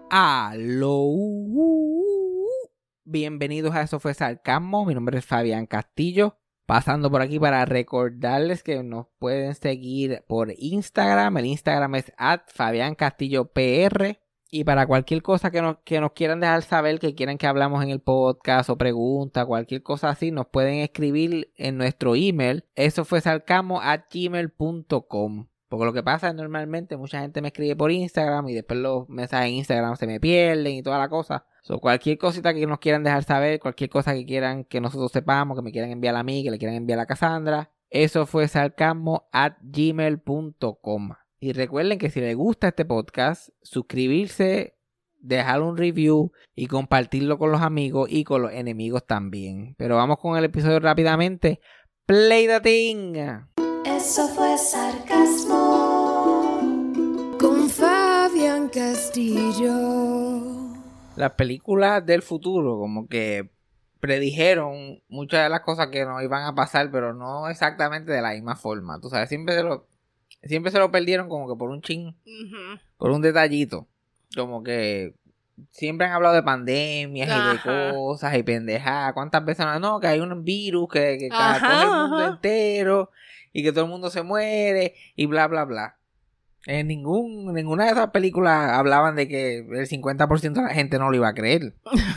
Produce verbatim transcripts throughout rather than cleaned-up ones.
Aló. Bienvenidos a Eso Fue Sarcasmo. Mi nombre es Fabián Castillo. Pasando por aquí para recordarles que nos pueden seguir por Instagram. El Instagram es at Fabián Castillo P R. Y para cualquier cosa que nos, que nos quieran dejar saber, que quieran que hablamos en el podcast o pregunta, cualquier cosa así, nos pueden escribir en nuestro email. Eso fue sarcasmo at gmail punto com. Porque lo que pasa es normalmente mucha gente me escribe por Instagram y después los mensajes en Instagram se me pierden y toda la cosa. So, cualquier cosita que nos quieran dejar saber, cualquier cosa que quieran que nosotros sepamos, que me quieran enviar a mí, que le quieran enviar a Cassandra, eso fue sarcasmo at gmail punto com. Y recuerden que si les gusta este podcast, suscribirse, dejar un review y compartirlo con los amigos y con los enemigos también. Pero vamos con el episodio rápidamente. Play the thing. Eso fue sarcasmo con Fabián Castillo. Las películas del futuro como que predijeron muchas de las cosas que nos iban a pasar, pero no exactamente de la misma forma. Tú sabes, siempre se lo, siempre se lo perdieron como que por un chin, uh-huh. por un detallito. Como que siempre han hablado de pandemias Ajá. y de cosas y pendejadas. ¿Cuántas veces no? No, que hay un virus que, que coge el mundo entero y que todo el mundo se muere y bla, bla, bla. En ningún, ninguna de esas películas hablaban de que el cincuenta por ciento de la gente no lo iba a creer.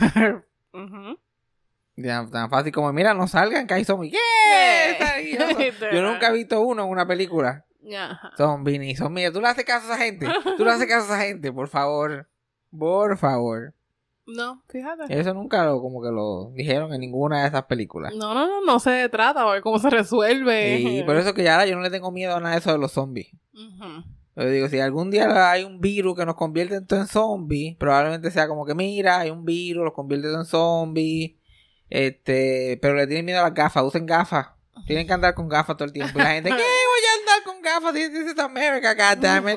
uh-huh. Ya, tan fácil como, mira, no salgan que hay zombies. Yeah. Yo, yo nunca he visto uno en una película. Uh-huh. Zombies ni zombies. Tú le haces caso a esa gente. Tú le haces caso a esa gente, por favor. Por favor. No, fíjate. Eso nunca lo, como que lo dijeron en ninguna de esas películas. No, no, no, no se trata a ver cómo se resuelve. Y por eso que ya ahora yo no le tengo miedo a nada de eso de los zombies. Uh-huh. Yo digo, si algún día hay un virus que nos convierte en, en zombies, probablemente sea como que, mira, hay un virus, los convierte en zombies, este, pero le tienen miedo a las gafas, usen gafas, tienen que andar con gafas todo el tiempo. Y la gente, ¿qué? Voy a andar con gafas, this is America, goddammit.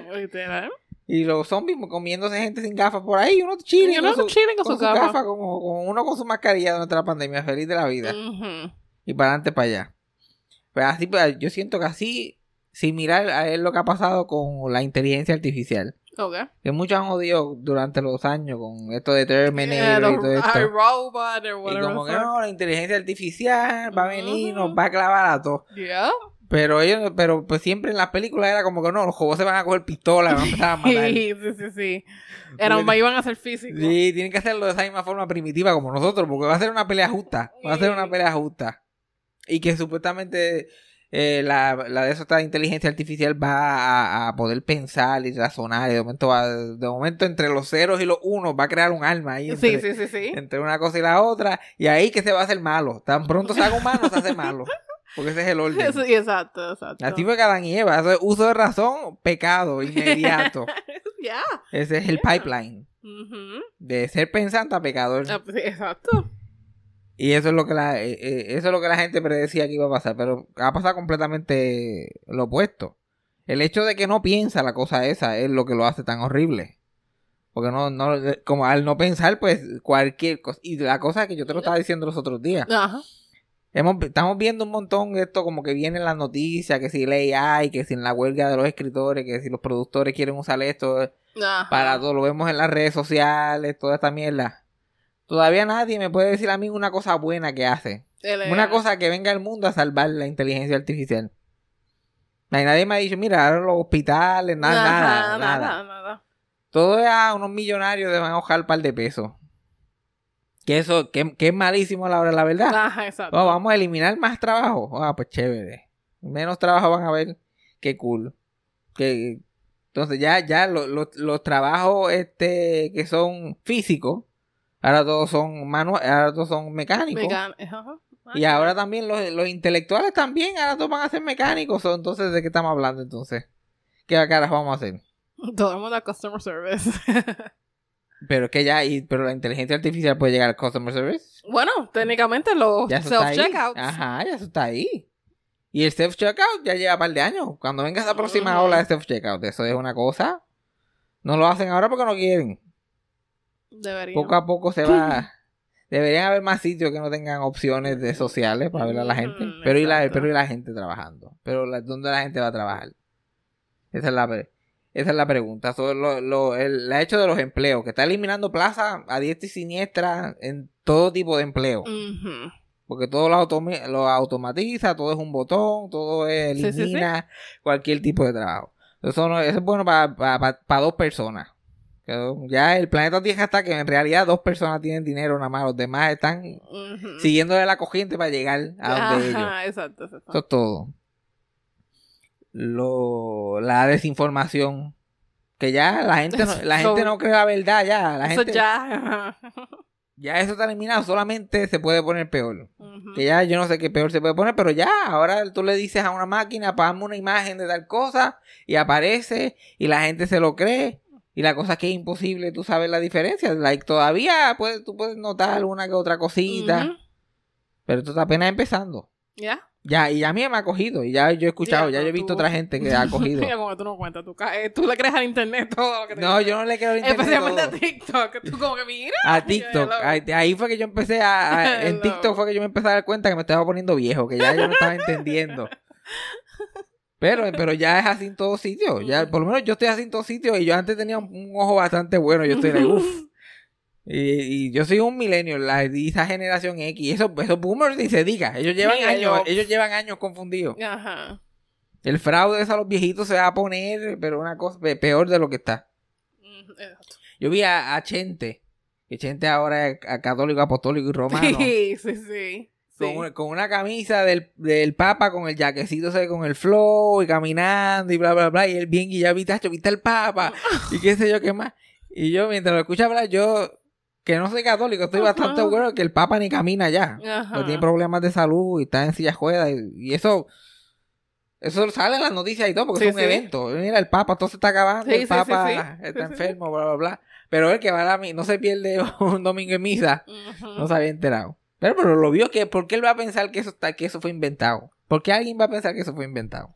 Y los zombies comiéndose gente sin gafas por ahí, uno chilling con, su, con, con su su gafa, gafa, como, como uno con su mascarilla durante la pandemia, feliz de la vida. Uh-huh. Y para adelante, para allá. Pero así, yo siento que así, similar a él lo que ha pasado con la inteligencia artificial. Okay. Que muchos han jodido durante los años con esto de Terminator yeah, y todo esto. Robot or y como que no, la inteligencia artificial va a venir, uh-huh. nos va a clavar a todos. Yeah. Pero ellos, pero pues siempre en las películas era como que no, los juegos se van a coger pistolas, van a empezar a matar. Sí, sí, sí, sí. Era un iban a ser físicos. Sí, tienen que hacerlo de esa misma forma primitiva como nosotros, porque va a ser una pelea justa. Va a ser una pelea justa. Y que supuestamente eh, la, la de eso, esta inteligencia artificial va a, a poder pensar y razonar. Y de momento va, de momento entre los ceros y los unos va a crear un alma ahí. Entre, sí, sí, sí, sí. Entre una cosa y la otra. Y ahí que se va a hacer malo. Tan pronto se haga humano, se hace malo. Porque ese es el orden. Sí, exacto, exacto. Así fue Adán y Eva. Eso es uso de razón, pecado inmediato. Ya. Yeah. Ese es el pipeline. Uh-huh. De ser pensante a pecador. Uh, sí, exacto. Y eso es lo que la eh, eh, eso es lo que la gente predecía que iba a pasar. Pero ha pasado completamente lo opuesto. El hecho de que no piensa la cosa esa es lo que lo hace tan horrible. Porque no, no, como al no pensar, pues cualquier cosa. Y la cosa que yo te lo estaba diciendo los otros días. Ajá. Uh-huh. Hemos, estamos viendo un montón de esto como que viene en las noticias, que si el A I, que si en la huelga de los escritores, que si los productores quieren usar esto Ajá. para todo, lo vemos en las redes sociales, toda esta mierda. Todavía nadie me puede decir a mí una cosa buena que hace. Una cosa que venga al mundo a salvar la inteligencia artificial. Nadie me ha dicho, mira, ahora los hospitales, nada, Ajá, nada, nada, nada, nada. Todo es a unos millonarios de van a ojar un par de pesos. Que eso, que, que es malísimo a la hora de la verdad. Ajá, exacto. Oh, vamos a eliminar más trabajo. Ah, pues chévere. Menos trabajo van a ver. Qué cool. Que, entonces ya, ya lo, lo, los trabajos este que son físicos, ahora todos son manuales, ahora todos son mecánicos. Mecán- uh-huh. Y ahora también los, los intelectuales también, ahora todos van a ser mecánicos. Entonces, ¿de qué estamos hablando entonces? ¿Qué caras vamos a hacer? Todo el mundo a customer service. Pero que ya, y, pero la inteligencia artificial puede llegar al customer service. Bueno, técnicamente los self-checkouts. Ajá, ya eso está ahí. Y el self-checkout ya lleva un par de años. Cuando venga esa próxima uh-huh. ola de self-checkout, eso es una cosa. No lo hacen ahora porque no quieren. Deberían. Poco a poco se va. Deberían haber más sitios que no tengan opciones de sociales para ver a la gente. Uh-huh, pero, y la, pero y la gente trabajando. Pero la, ¿dónde la gente va a trabajar? Esa es la... Esa es la pregunta. Sobre lo, lo, el, el hecho de los empleos, que está eliminando plazas a diestra y siniestra en todo tipo de empleo. Uh-huh. Porque todo lo, automi- lo automatiza, todo es un botón, todo es, elimina sí, sí, sí. cualquier tipo de trabajo. Eso, no, eso es bueno para pa, pa, pa dos personas. Ya el planeta Tierra está que en realidad dos personas tienen dinero nada más. Los demás están uh-huh. siguiéndole la corriente para llegar a donde Ajá, ellos. Exacto, exacto. Eso es todo. Lo, la desinformación. Que ya la gente no, la so, gente no cree la verdad ya. La eso gente, ya. Ya eso está eliminado. Solamente se puede poner peor. Uh-huh. Que ya yo no sé qué peor se puede poner. Pero ya, ahora tú le dices a una máquina, pásame una imagen de tal cosa. Y aparece. Y la gente se lo cree. Y la cosa es que es imposible tú sabes la diferencia. Like, todavía puedes, tú puedes notar una que otra cosita. Uh-huh. Pero esto está apenas empezando. ¿Ya? Yeah. Ya, y a mí me ha cogido. Y ya yo he escuchado, yeah, ya yo he visto tú... otra gente que ha cogido. Mira, como tú no cuentas, tú, eh, tú le crees al internet todo lo que te No, yo no le creo al internet. Especialmente todo. a TikTok. Tú como que mira. A TikTok. Ahí, ahí fue que yo empecé a... a en TikTok fue que yo me empecé a dar cuenta que me estaba poniendo viejo. Que ya yo no estaba entendiendo. Pero, pero ya es así en todos sitios. Ya, por lo menos yo estoy así en todos sitios. Y yo antes tenía un, un ojo bastante bueno. Yo estoy like, uff. Y, y yo soy un millennial, la esa generación X. Esos, esos boomers ni se diga. Ellos llevan sí, años, yo... ellos llevan años confundidos. Ajá. El fraude es a los viejitos se va a poner, pero una cosa peor de lo que está. Exacto. Yo vi a, a Chente. Que Chente ahora es católico, apostólico y romano. Sí, sí, sí. Con, sí. una, con una camisa del, del Papa, con el jaquecito, ¿sabes? Con el flow y caminando y bla, bla, bla. Y él bien guillado, viste, viste el Papa. Y qué sé yo, qué más. Y yo, mientras lo escucho hablar, yo... que no soy católico, estoy uh-huh. bastante seguro que el Papa ni camina ya. Uh-huh. Tiene problemas de salud y está en silla de ruedas. Y, y eso eso sale en las noticias y todo, porque sí, es un sí. evento. Mira, el Papa, todo se está acabando, sí, el Papa sí, sí, sí. está sí, enfermo, sí. bla, bla, bla. Pero él que va a la, no se pierde un domingo en misa, uh-huh. no se había enterado. Pero, pero lo vio que, ¿por qué él va a pensar que eso, está, que eso fue inventado? ¿Por qué alguien va a pensar que eso fue inventado?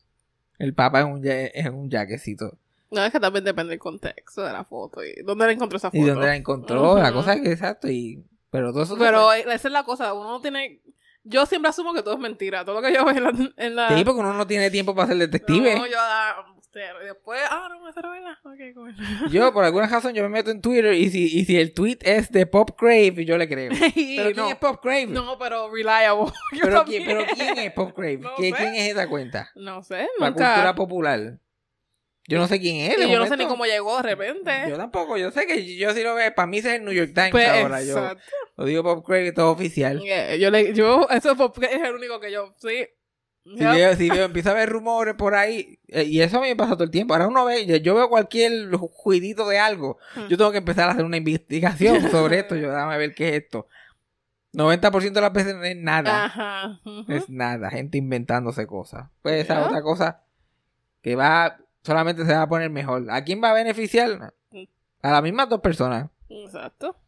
El Papa es un, es un jaquecito. No, es que también depende del contexto de la foto y dónde la encontró esa foto. Y dónde la encontró, uh-huh. la cosa es que exacto, y pero todo eso... Pero esa es la cosa, uno no tiene... Yo siempre asumo que todo es mentira, todo lo que yo veo en la... En la... Sí, porque uno no tiene tiempo para ser detective. No, yo... Ah, después... Ah, no, esa era verdad. Ok, cool. Yo, por alguna razón, yo me meto en Twitter y si, y si el tweet es de Pop Crave, yo le creo. ¿Pero quién no, es Pop Crave? No, pero reliable. ¿Pero quién, ¿Pero quién es Pop Crave? No ¿Quién, ¿Quién es esa cuenta? No sé, La nunca... cultura popular. Yo no sé quién es. Y yo momento. no sé ni cómo llegó de repente. Yo tampoco. Yo sé que yo sí lo veo. Para mí ese es el New York Times pues, ahora. Exacto. Yo lo digo Pop Crave, todo oficial. Yeah, yo le, yo, eso Pop Crave es el único que yo, sí. Si yep. veo, si veo, empiezo a ver rumores por ahí. Eh, y eso a mí me pasa todo el tiempo. Ahora uno ve, yo, yo veo cualquier juidito de algo. Hmm. Yo tengo que empezar a hacer una investigación sobre esto. Yo, déjame ver qué es esto. noventa por ciento de las veces no es nada. Ajá. Uh-huh. Es nada. Gente inventándose cosas. Pues esa yeah. otra cosa que va... solamente se va a poner mejor. ¿A quién va a beneficiar? A las mismas dos personas. Exacto.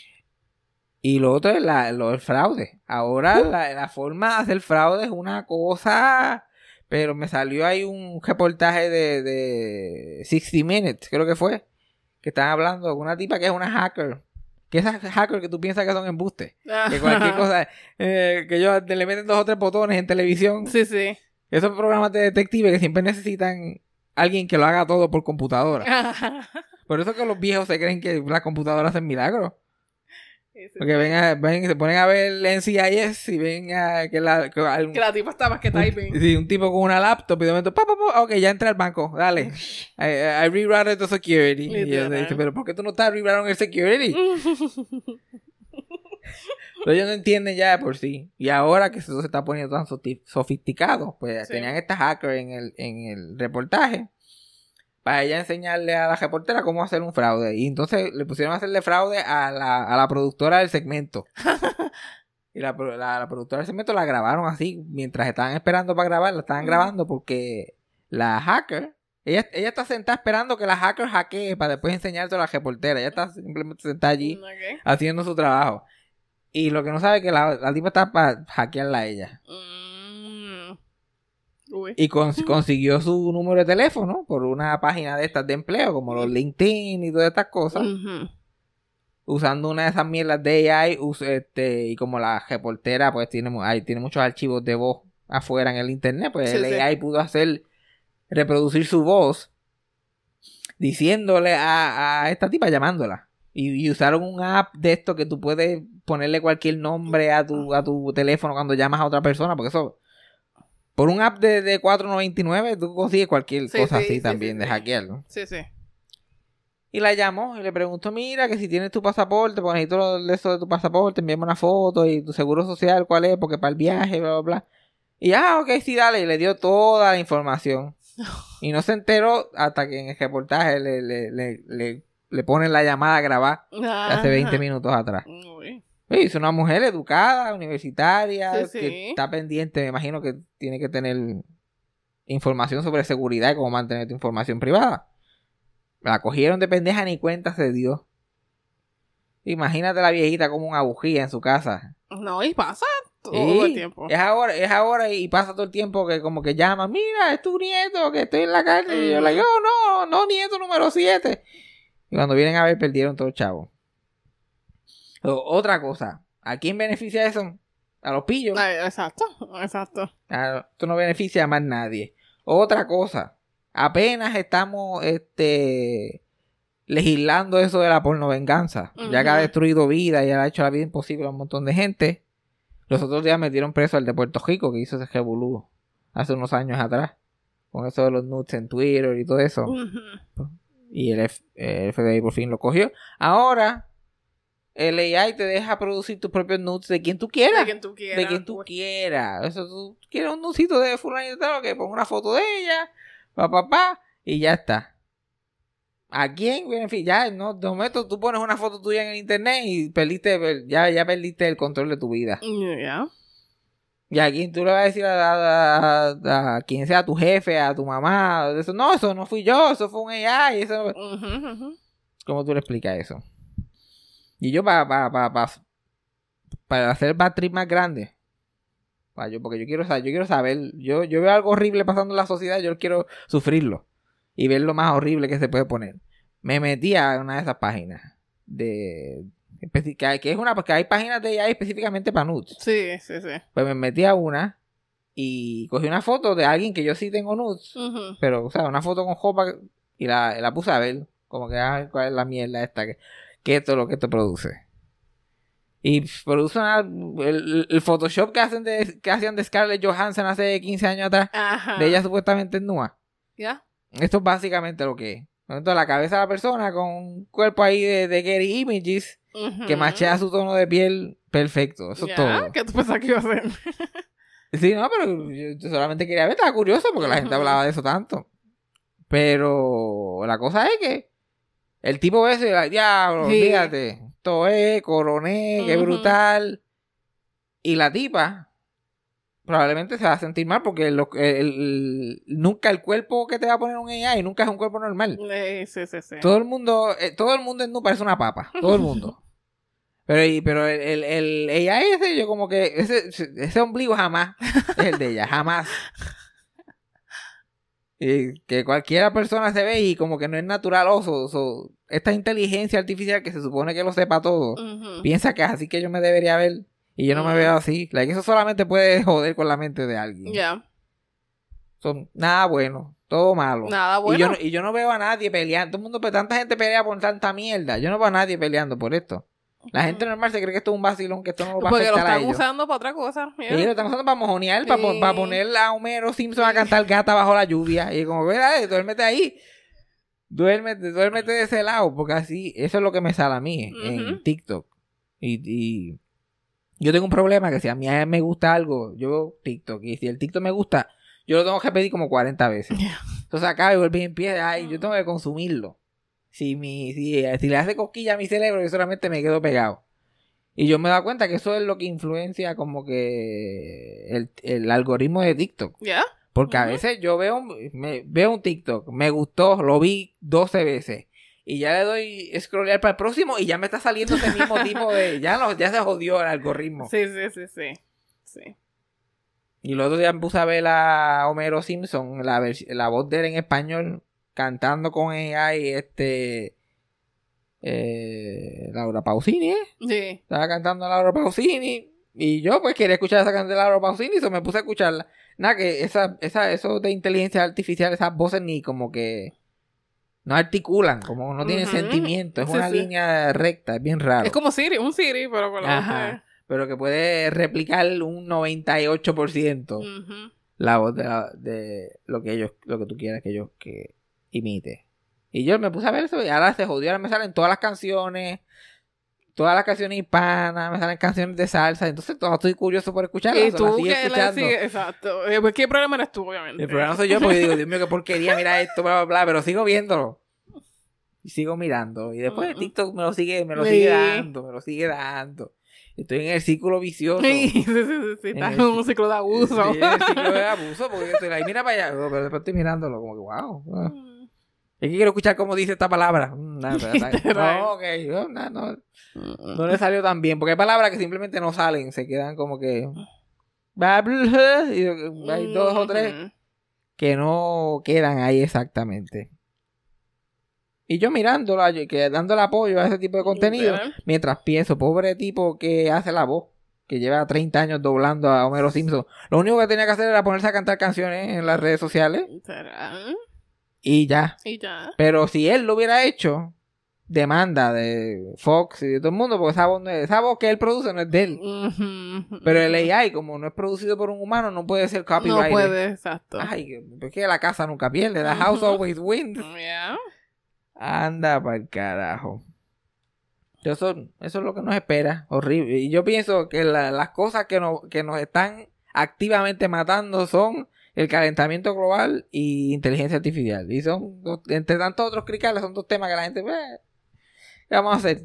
Y lo otro es la, lo del fraude. Ahora uh. la, la forma de hacer fraude es una cosa... Pero me salió ahí un reportaje de, de sixty minutes, creo que fue. Que están hablando de una tipa que es una hacker. Que esas hackers que tú piensas que son embustes. Que cualquier cosa... Eh, que ellos le meten dos o tres botones en televisión. Sí, sí. Esos programas de detective que siempre necesitan... alguien que lo haga todo por computadora. Por eso que los viejos se creen que las computadoras hacen milagros. Porque ven, a, ven se ponen a ver el N C I S y ven a que la... Que, algún, que la tipa está más que typing. Un, sí, un tipo con una laptop y de momento... Pa, pa, pa, ok, ya entra al banco. Dale. I, I rerouted the security. Y yo dice, pero ¿por qué tú no estás rerouting el security? Pero ellos no entienden ya de por sí. Y ahora que eso se está poniendo tan sofisticado, pues sí. Tenían esta hacker en el, en el reportaje para ella enseñarle a la reportera cómo hacer un fraude. Y entonces le pusieron a hacerle fraude a la, a la productora del segmento. Y la, la, la productora del segmento la grabaron así. Mientras estaban esperando para grabar, la estaban mm. grabando porque la hacker... Ella, ella está sentada esperando que la hacker hackee para después enseñárselo a la reportera. Ella está simplemente sentada allí okay. haciendo su trabajo. Y lo que no sabe es que la, la tipa está para hackearla a ella. Mm. Uy. Y cons- consiguió su número de teléfono por una página de estas de empleo, como los LinkedIn y todas estas cosas. Uh-huh. Usando una de esas mierdas de A I. Us- este, y como la reportera pues tiene, hay, tiene muchos archivos de voz afuera en el internet, pues sí, el sí. A I pudo hacer, reproducir su voz diciéndole a, a esta tipa, llamándola. Y, y usaron un app de esto que tú puedes ponerle cualquier nombre a tu, a tu teléfono cuando llamas a otra persona, porque eso... Por un app de, de cuatro noventa y nueve tú consigues cualquier Sí, cosa sí, así sí, también, sí, de sí. hackearlo. Sí, sí. Y la llamó y le preguntó, mira, que si tienes tu pasaporte, pues necesito lo de eso de tu pasaporte, envíame una foto y tu seguro social, cuál es, porque para el viaje, bla, bla, bla. Y ah, ok, sí, dale, y le dio toda la información. Y no se enteró hasta que en el reportaje le, le, le, le, le ponen la llamada a grabar de hace veinte minutos atrás. Uy. Oye, es una mujer educada, universitaria, Sí, sí. que está pendiente, me imagino que tiene que tener información sobre seguridad y cómo mantener tu información privada. La cogieron de pendeja, ni cuenta se dio. Imagínate la viejita como una bujía en su casa. No, y pasa todo Sí, el tiempo. Es ahora, es ahora y pasa todo el tiempo que como que llama, mira, es tu nieto que estoy en la calle. Mm. Y yo le digo, no, no, nieto número siete. Y cuando vienen a ver, perdieron todo el chavo. O, otra cosa, ¿a quién beneficia eso? A los pillos. Ay, exacto, exacto. A, esto no beneficia a más nadie. Otra cosa, apenas estamos este legislando eso de la pornovenganza. Uh-huh. Ya que ha destruido vida y ha hecho la vida imposible a un montón de gente. Los otros días metieron preso al de Puerto Rico que hizo ese revolú hace unos años atrás. Con eso de los nudes en Twitter y todo eso. Uh-huh. Y el, F- el F B I por fin lo cogió. Ahora, el A I te deja producir tus propios nudes de quien tú quieras. De quien tú quieras. De quien tú quieras. Eso tú quieres un nudecito de fulano y tal, que ponga una foto de ella, pa, pa, pa, y ya está. ¿A quién? En fin, ya, no, de momento tú pones una foto tuya en el internet y perdiste, ya, ya perdiste el control de tu vida. Yeah. ¿Y a quién tú le vas a decir a, a, a, a quien sea, a tu jefe, a tu mamá? Eso, no, eso no fui yo, eso fue un A I. Eso... Uh-huh, uh-huh. ¿Cómo tú le explicas eso? Y yo para pa, pa, pa, para hacer el bad trip más grande, para yo, porque yo quiero, yo quiero saber, yo, yo veo algo horrible pasando en la sociedad, yo quiero sufrirlo y ver lo más horrible que se puede poner. Me metí a una de esas páginas de que, que es una, porque hay páginas de A I específicamente para nudes. Sí, sí, sí. Pues me metí a una y cogí una foto de alguien que yo sí tengo nudes, uh-huh. pero o sea, una foto con jopa y la, la puse a ver, como que ah, cuál es la mierda esta que que esto es lo que esto produce. Y produce una, el, el Photoshop que hacen de, que hacían de Scarlett Johansson hace quince años atrás. Ajá. De ella supuestamente nua. ¿Ya? Esto es básicamente lo que es. Entonces la cabeza de la persona con un cuerpo ahí de, de Getty Images uh-huh. que machea su tono de piel perfecto. Eso es todo. ¿Qué tú pensabas que iba a hacer? Sí, no, pero yo solamente quería ver, estaba curioso porque uh-huh. la gente hablaba de eso tanto. Pero la cosa es que el tipo ese, la, diablo, sí. Fíjate, esto es, coroné, uh-huh. qué brutal. Y la tipa probablemente se va a sentir mal porque lo, el, el, nunca el cuerpo que te va a poner un A I nunca es un cuerpo normal. Sí, sí, sí, sí. Todo el mundo, eh, todo el mundo en nu parece una papa, todo el mundo. Pero, pero el, el, el A I ese, yo como que, ese, ese ombligo jamás es el de ella, jamás. Y que cualquiera persona se ve y como que no es natural oso. So, esta inteligencia artificial que se supone que lo sepa todo, uh-huh. piensa que es así que yo me debería ver y yo no uh-huh. me veo así. Like, eso solamente puede joder con la mente de alguien. Ya. Yeah. So, nada bueno, todo malo. Nada bueno. Y yo, no, y yo no veo a nadie peleando. Todo el mundo, tanta gente pelea por tanta mierda. Yo no veo a nadie peleando por esto. La gente normal se cree que esto es un vacilón, que esto no lo va a afectar a ellos. Porque lo están usando para otra cosa. Sí, lo están usando para mojonear, sí. para, para poner a Homero Simpson a cantar Gata bajo la lluvia. Y como, ¿verdad? Duérmete ahí. Duérmete, duérmete de ese lado. Porque así, eso es lo que me sale a mí uh-huh. en TikTok. Y, y yo tengo un problema que si a mí me gusta algo, yo veo TikTok. Y si el TikTok me gusta, yo lo tengo que pedir como cuarenta veces. Yeah. Entonces acá y vuelve y empieza, ay, yo tengo que consumirlo. Si, mi, si, si le hace cosquilla a mi cerebro, yo solamente me quedo pegado. Y yo me he dado cuenta que eso es lo que influencia como que el, el algoritmo de TikTok. ¿Ya? Yeah. Porque uh-huh. a veces yo veo, me, veo un TikTok, me gustó, lo vi doce veces. Y ya le doy scrollear para el próximo y ya me está saliendo ese mismo tipo de... Ya no, ya se jodió el algoritmo. Sí, sí, sí, sí. sí. Y el otro día me puse a ver a Homero Simpson, la, vers- la voz de él en español, cantando con A I, este... Eh, Laura Pausini, ¿eh? Sí. Estaba cantando a Laura Pausini. Y yo pues quería escuchar esa canción de Laura Pausini, y so me puse a escucharla. Nada, que esa, esa, eso de inteligencia artificial, esas voces ni como que... no articulan, como no tienen Ujú. sentimiento, es Sí, una sí. línea recta, es bien raro. Es como Siri, un Siri, pero con la voz Ajá, de... pero que puede replicar un noventa y ocho por ciento Ujú. la voz de, la- de lo que ellos, lo que tú quieras que yo que imite. Y yo me puse a ver eso y ahora se jodió, ahora me salen todas las canciones, todas las canciones hispanas, me salen canciones de salsa, entonces todo, estoy curioso por escucharlas, Y o las tú sigo que le escuchando. sigues, exacto. Eh, pues, ¿qué problema eres tú, obviamente? El problema soy yo porque digo, Dios mío, qué porquería, mira esto, bla, bla, bla, pero sigo viéndolo. Y sigo mirando. Y después Mm. TikTok me lo sigue, me lo Sí. sigue dando, me lo sigue dando. Estoy en el círculo vicioso. Sí, sí, sí, sí, sí, En estás el en un ci- ciclo de abuso. Sí, en el ciclo de abuso, porque estoy ahí, mira para allá, pero después estoy mirándolo, como que wow. wow. Es que quiero escuchar cómo dice esta palabra. Mm, nada, nada, Literal. no, ok, no, no, no, no le salió tan bien, porque hay palabras que simplemente no salen, se quedan como que... Y hay dos o tres Ujú. que no quedan ahí exactamente. Y yo mirándola, yo, que dándole apoyo a ese tipo de contenido, Literal. mientras pienso, pobre tipo que hace la voz, que lleva treinta años doblando a Homero Simpson. Lo único que tenía que hacer era ponerse a cantar canciones en las redes sociales Literal. y ya. Y ya. Pero si él lo hubiera hecho, demanda de Fox y de todo el mundo, porque esa voz, no es- esa voz que él produce no es de él. Ujú. Pero el A I, como no es producido por un humano, no puede ser No copyrighted. puede, exacto. Ay, que- es que la casa nunca pierde, the house Ujú. always wins. Yeah. Anda pa'l carajo. Eso, eso es lo que nos espera. Horrible. Y yo pienso que la- las cosas que nos, que nos están activamente matando son el calentamiento global y inteligencia artificial. Y son, dos- entre tantos otros cricales, son dos temas que la gente... "Eh, ¿qué vamos a hacer?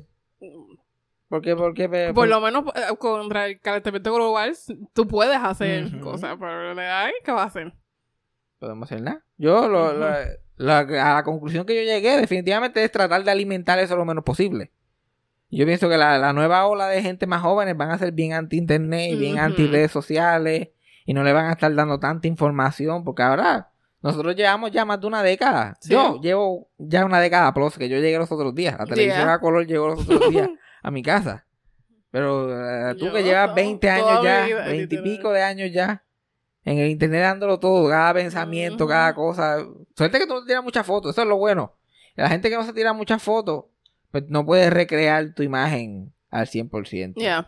¿Por qué? ¿Por qué? Por por- lo menos eh, contra el calentamiento global, tú puedes hacer Ujú. cosas, pero le da ¿qué va a hacer? Podemos hacer nada. Yo, lo, Ujú. la- la- a la conclusión que yo llegué, definitivamente es tratar de alimentar eso lo menos posible. Yo pienso que la, la nueva ola de gente más jóvenes van a ser bien anti-internet y bien Ujú. anti-redes sociales y no le van a estar dando tanta información porque ahora nosotros llevamos ya más de una década. Sí. Yo llevo ya una década plus que yo llegué los otros días. La televisión Yeah. a color llegó los otros días a mi casa. Pero eh, tú Yo que llevas to- veinte toda años mi ya, vida, veinte y literal. pico de años ya, en el internet dándolo todo, cada pensamiento, Ujú. cada cosa. Suerte que tú no te tiras muchas fotos, eso es lo bueno. La gente que no se tira muchas fotos, pues no puede recrear tu imagen al cien por ciento. Yeah.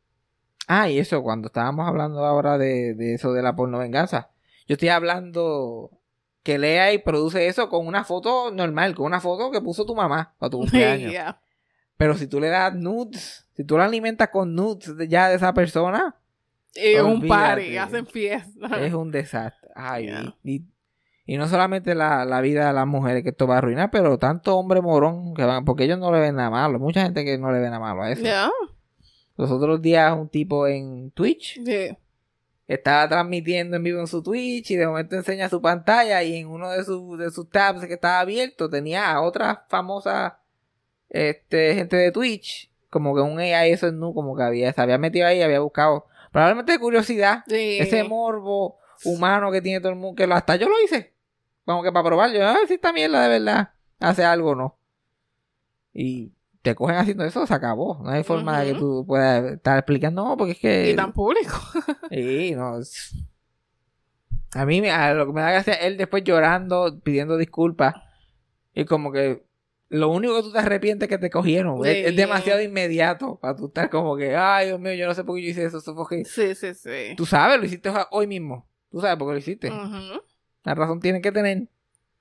Ah, y eso, cuando estábamos hablando ahora de, de eso de la porno venganza, yo estoy hablando que lea y produce eso con una foto normal, con una foto que puso tu mamá para tu cumpleaños. Yeah. Pero si tú le das nudes, si tú la alimentas con nudes de, ya de esa persona, Y es un Olvídate. party, hacen fiesta. es un desastre. Ay, Yeah. y, y no solamente la, la vida de las mujeres que esto va a arruinar, pero tanto hombre morón que van, porque ellos no le ven nada malo. Mucha gente que no le ve nada malo a eso. Yeah. Los otros días un tipo en Twitch Sí. estaba transmitiendo en vivo en su Twitch y de momento enseña su pantalla y en uno de sus, de sus tabs que estaba abierto tenía a otra famosa este, gente de Twitch, como que un A I eso no, como que había, se había metido ahí y había buscado, probablemente de curiosidad, Sí. ese morbo humano que tiene todo el mundo, que lo- hasta yo lo hice, como que para probar, yo, a ver si esta mierda de verdad hace algo o no. Y te cogen haciendo eso, se acabó. No hay forma de que Ujú. tú puedas estar explicando, no, porque es que... Y tan público. Sí, no. es- A mí me- a lo que me da gracia es él después llorando, pidiendo disculpas. Y como que lo único que tú te arrepientes es que te cogieron. Es, es Sí. demasiado inmediato para tú estar como que, ay, Dios mío, yo no sé por qué yo hice eso. Eso fue que... Sí, sí, sí. Tú sabes, lo hiciste hoy mismo. Tú sabes por qué lo hiciste. Ujú. La razón tienen que tener.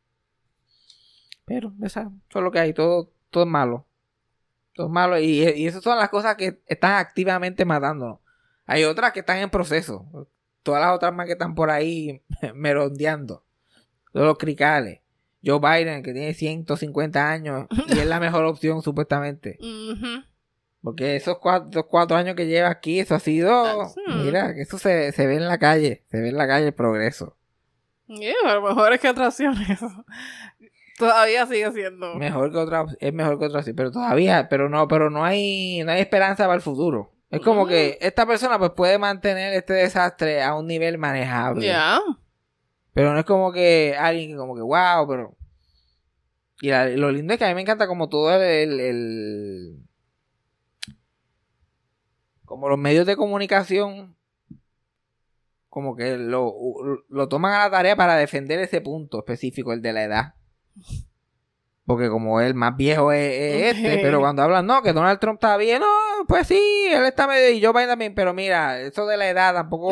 Pero esa, eso es lo que hay. Todo, todo es malo. Todo es malo. Y, y esas son las cosas que están activamente matándonos. Hay otras que están en proceso. Todas las otras más que están por ahí merondeando. Todos los cricales. Joe Biden, que tiene ciento cincuenta años y es la mejor opción supuestamente. Ujú. Porque esos cuatro, esos cuatro años que lleva aquí, eso ha sido... Hmm. Mira, que eso se, se ve en la calle. Se ve en la calle el progreso. Yeah, a lo mejor es que atracciones. Todavía sigue siendo. Mejor que otra, es mejor que otra, sí, pero todavía, pero no, pero no hay, no hay esperanza para el futuro. Es como Mm. que esta persona pues puede mantener este desastre a un nivel manejable. Ya. Pero no es como que alguien que como que wow, pero... Y la- lo lindo es que a mí me encanta como todo el, el, el- como los medios de comunicación como que lo, lo toman a la tarea para defender ese punto específico, el de la edad. Porque como el más viejo es, es este, pero cuando hablan, no, que Donald Trump está bien, no, pues sí, él está medio, y Joe Biden también, pero mira, eso de la edad tampoco...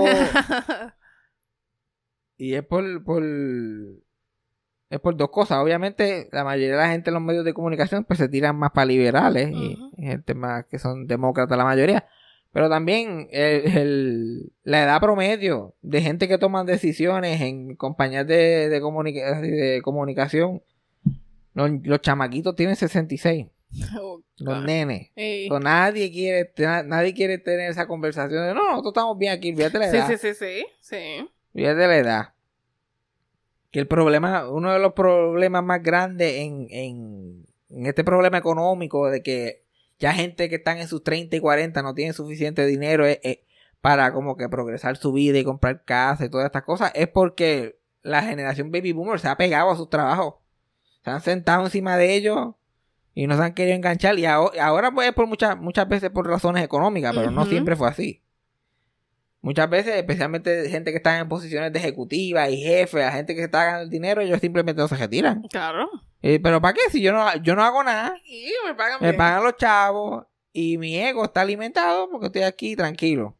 y es por, por... es por dos cosas. Obviamente, la mayoría de la gente en los medios de comunicación pues se tiran más para liberales, uh-huh. y, y gente más que son demócratas la mayoría. Pero también el, el, la edad promedio de gente que toman decisiones en compañías de, de, comunica- de comunicación, los, los chamaquitos tienen sesenta y seis. Oh, los nenes. Hey. So, nadie quiere nadie quiere tener esa conversación de no, nosotros estamos bien aquí, fíjate la edad. Sí, sí, sí, sí, sí. Fíjate la edad. Que el problema, uno de los problemas más grandes en, en, en este problema económico de que ya gente que están en sus treinta y cuarenta no tienen suficiente dinero es, es para como que progresar su vida y comprar casa y todas estas cosas, es porque la generación baby boomer se ha pegado a sus trabajos. Se han sentado encima de ellos y no se han querido enganchar. Y ahora, ahora pues por muchas, muchas veces por razones económicas, pero uh-huh. no siempre fue así. Muchas veces, especialmente gente que está en posiciones de ejecutiva y jefe, a gente que está ganando el dinero, ellos simplemente no se retiran. Claro. Eh, pero ¿para qué? Si yo no, yo no hago nada. Y me pagan Me bien. pagan los chavos y mi ego está alimentado porque estoy aquí tranquilo.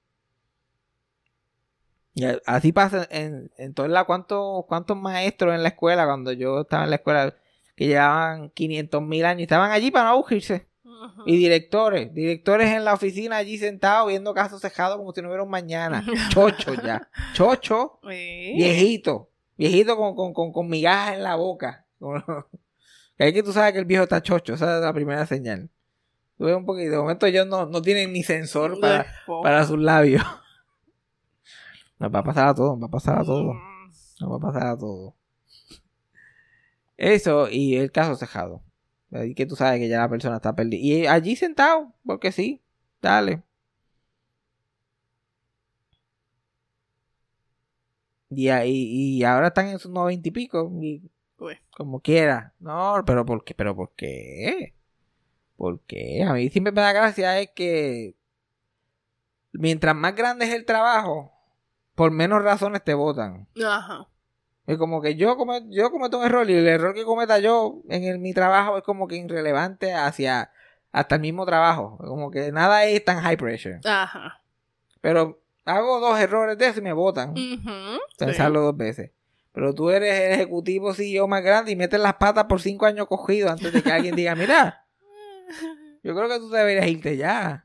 Y así pasa en, en toda la... ¿Cuántos, cuántos maestros en la escuela, cuando yo estaba en la escuela, que llevaban quinientos mil años, estaban allí para no aburrirse? Uh-huh. Y directores, directores en la oficina allí sentados viendo casos cejados como si no hubiera un mañana. Chocho ya. Chocho. Sí. Viejito. Viejito con, con, con, con migajas en la boca. Que ahí que tú sabes que el viejo está chocho. Esa es la primera señal. Tú ves un poquito. De momento ellos no, no tienen ni sensor para, para sus labios. Nos va a pasar a todos. Nos va a pasar a todos. Nos va a pasar a todos. Eso y el caso cejado. Ahí que tú sabes que ya la persona está perdida. Y allí sentado, porque sí, dale. Y, ahí, y ahora están en sus noventa y pico. Y como quiera. No, pero ¿por qué? ¿Pero por qué? ¿Por qué? A mí siempre me da gracia es que mientras más grande es el trabajo, por menos razones te votan. Ajá. Es como que yo cometo, yo cometo un error y el error que cometa yo en el, mi trabajo es como que irrelevante hacia hasta el mismo trabajo. Como que nada es tan high pressure. Ajá. Pero hago dos errores de eso y me botan. Uh-huh. Pensarlo Sí. dos veces. Pero tú eres el ejecutivo C E O más grande y metes las patas por cinco años cogidos antes de que alguien diga, mira, yo creo que tú deberías irte ya.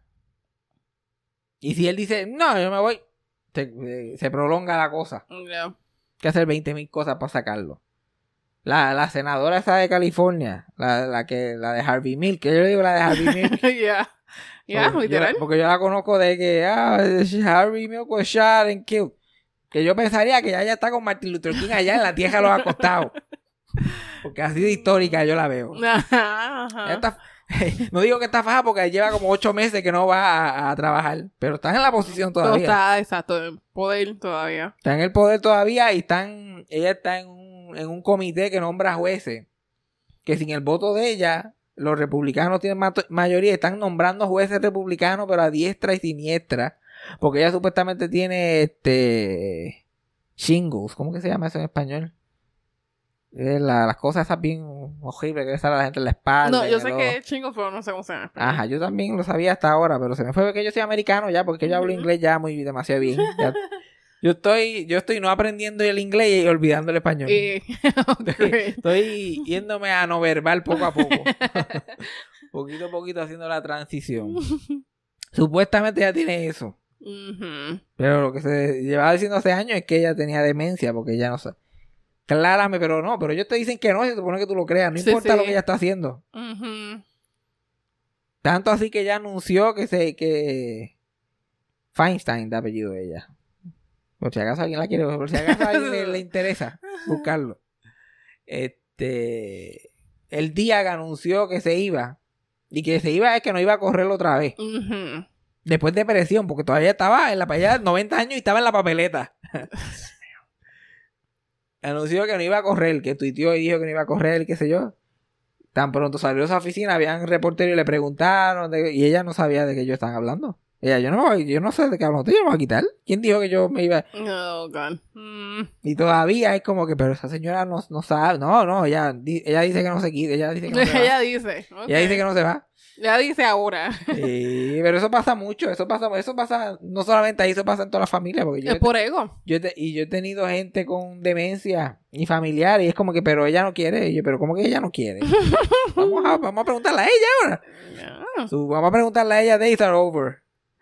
Y si él dice, no, yo me voy, se, se prolonga la cosa. Yeah. Que hacer veinte mil cosas para sacarlo. La, la senadora esa de California, la, la que la de Harvey Milk, que yo le digo la de Harvey Milk. Ya, ya, yeah, literal. Porque yo la conozco de que ah, Harvey Milk was shot and killed. Que yo pensaría que ya, ya está con Martin Luther King allá en la tierra de los acostados. Porque así de histórica yo la veo. Ajá, ajá. Está, no digo que está faja porque lleva como ocho meses que no va a, a trabajar. Pero está en la posición todavía. Está, exacto, en poder todavía. Está en el poder todavía y están, ella está en un, en un comité que nombra jueces. Que sin el voto de ella, los republicanos tienen ma- mayoría. Están nombrando jueces republicanos, pero a diestra y siniestra. Porque ella supuestamente tiene este shingles. ¿Cómo que se llama eso en español? Eh, la, las cosas esas bien horribles que le sale a la gente en la espalda. No, yo sé todo. que es chingo, pero no sé cómo se llama. Ajá, yo también lo sabía hasta ahora, pero se me fue que yo soy americano ya, porque yo hablo inglés ya muy demasiado bien. Ya, yo estoy, yo estoy no aprendiendo el inglés y olvidando el español. Y... estoy, estoy yéndome a no verbal poco a poco. Poquito a poquito haciendo la transición. Supuestamente ya tiene eso. Uh-huh. Pero lo que se llevaba diciendo hace años es que ella tenía demencia, porque ella no sabe. Claramente, pero no, pero ellos te dicen que no, se supone que tú lo creas, no Sí, importa sí. lo que ella está haciendo. Uh-huh. Tanto así que ella anunció que se, que Feinstein de apellido de ella. Por si acaso alguien la quiere, por si acaso a alguien le, le interesa buscarlo. Este, el día que anunció que se iba, y que se iba es que no iba a correr otra vez. Uh-huh. Después de presión, porque todavía estaba en la ella noventa años y estaba en la papeleta. Anunció que no iba a correr, que tuiteó y dijo que no iba a correr, qué sé yo. Tan pronto salió de esa oficina, habían reporteros y le preguntaron, de, y ella no sabía de qué ellos estaban hablando. Ella, yo no, me voy- yo no sé de qué hablo, yo no me voy a quitar. ¿Quién dijo que yo me iba? Oh, God. Mm. Y todavía es como que, pero esa señora no, no sabe. No, no, ella, di- ella dice que no se quita, ella dice que no se va. Ella dice. Ella Okay. dice que no se va. Ella dice ahora. Sí, pero eso pasa mucho, eso pasa, eso pasa, no solamente ahí, eso pasa en toda la familia, porque yo, Es por ego. yo te- y yo he tenido gente con demencia y familiar, y es como que, pero ella no quiere, y yo, pero ¿cómo que ella no quiere? vamos, a, vamos a preguntarle a ella ahora. Yeah. So, vamos a preguntarle a ella, days are over.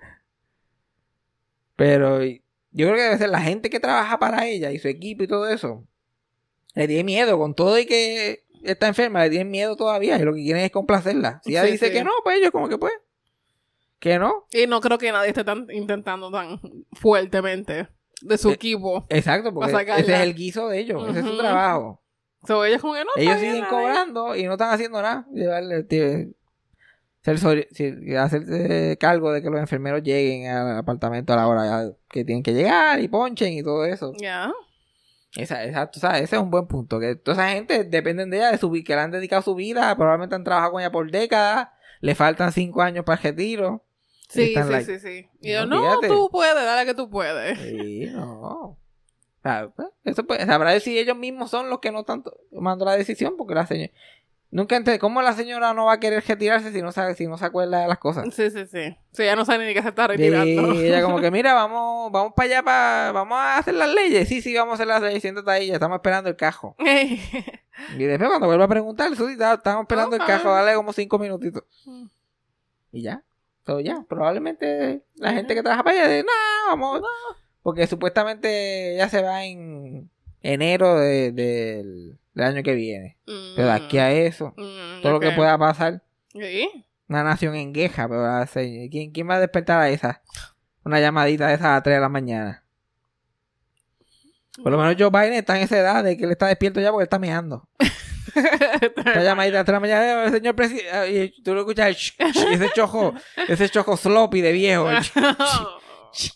Pero yo creo que debe ser la gente que trabaja para ella y su equipo y todo eso. Le tiene miedo, con todo y que está enferma, le tienen miedo todavía, y lo que quieren es complacerla. Si ella Sí, dice sí. que no, pues ellos como que pues, que no. Y no creo que nadie esté tan, intentando tan fuertemente de su Eh, equipo. Exacto, porque Pa' sacarla. ese es el guiso de ellos, ese es su Ujú. trabajo. So, ellos como que no. Ellos está bien, siguen está bien. cobrando y no están haciendo nada. Llevarle, tío, ser soli- si- hacerse cargo de que los enfermeros lleguen al apartamento a la hora ya que tienen que llegar y ponchen y todo eso. Ya. Esa, exacto, ¿sabes? Ese es un buen punto. Que toda esa gente dependen de ella, de su, vi- que le han dedicado su vida, probablemente han trabajado con ella por décadas, le faltan cinco años para el retiro. Sí, Están sí, like, sí, sí. Y yo, no, no, fíjate. tú puedes, dale que tú puedes. Sí, no. O sea, pues, eso pues, sabrá si ellos mismos son los que no están tomando la decisión, porque la señora... Nunca entendí, ¿cómo la señora no va a querer retirarse si no sabe, si no se acuerda de las cosas? Sí, sí, sí. Sí, ya no sabe ni que se está retirando. Y ella como que, mira, vamos vamos para allá, para, vamos a hacer las leyes. Sí, sí, vamos a hacer las leyes, siéntate ahí, ya estamos esperando el cajo. Y después cuando vuelva a preguntar, eso sí, está- estamos esperando el Ok. cajo, dale como cinco minutitos. Mm. Y ya. So, ya, probablemente la gente que trabaja para allá dice, no, vamos. Porque supuestamente ya se va en enero de- del, del año que viene. Mm. Pero de aquí a eso, Mm, todo lo ok. que pueda pasar, Sí. una nación en queja, pero va a ser- ¿quién, ¿quién va a despertar a esa? Una llamadita de esas a las tres de la mañana. Por lo menos Joe Biden está en esa edad de que él está despierto ya porque él está meando. Esta llamadita a las tres de la mañana, señor presidente, y tú lo escuchas, el sh- sh- ese chojo, ese chojo sloppy de viejo. el sh-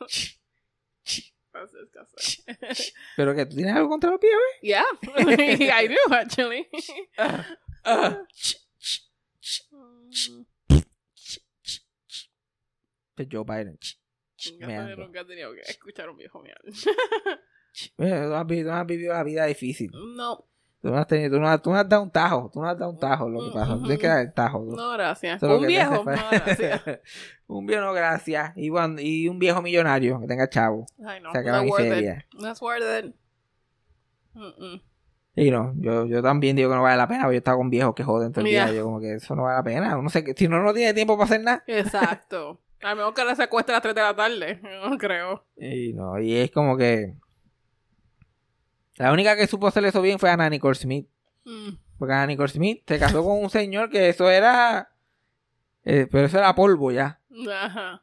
Pero que tú tienes algo contra los viejos, ¿eh? Yeah, I do actually. Ah, sh- sh- sh- de Joe Biden. sh- sh- Nunca, meando. nunca he tenido que escuchar un viejo mear. Sh- eh, Tú no has vivido, tú no has vivido la vida difícil. No, Tú no has tenido, tú no, has- tú no has dado un tajo. Tú no has dado un tajo, lo que pasa. Tú tienes que dar el tajo. tú. no, gracias. Eso es lo Un que te viejo, hace no, falta. gracias. Un viejo, no, gracias. Y, cuando- y un viejo millonario que tenga chavo. Ay, no, O sea, que la not worth it. miseria. That's worth it. Mm-mm. Y no, yo, yo también digo que no vale la pena, porque yo estaba con viejos que joden todo el Ya. día. Yo como que eso no vale la pena. Uno se, si no, no tiene tiempo para hacer nada. Exacto. A lo mejor que le secuestre a las tres de la tarde. No creo. Y no, y es como que... La única que supo hacer eso bien fue Anna Nicole Smith. Mm. Porque Anna Nicole Smith se casó con un señor que eso era... eh, pero eso era polvo ya. Ajá.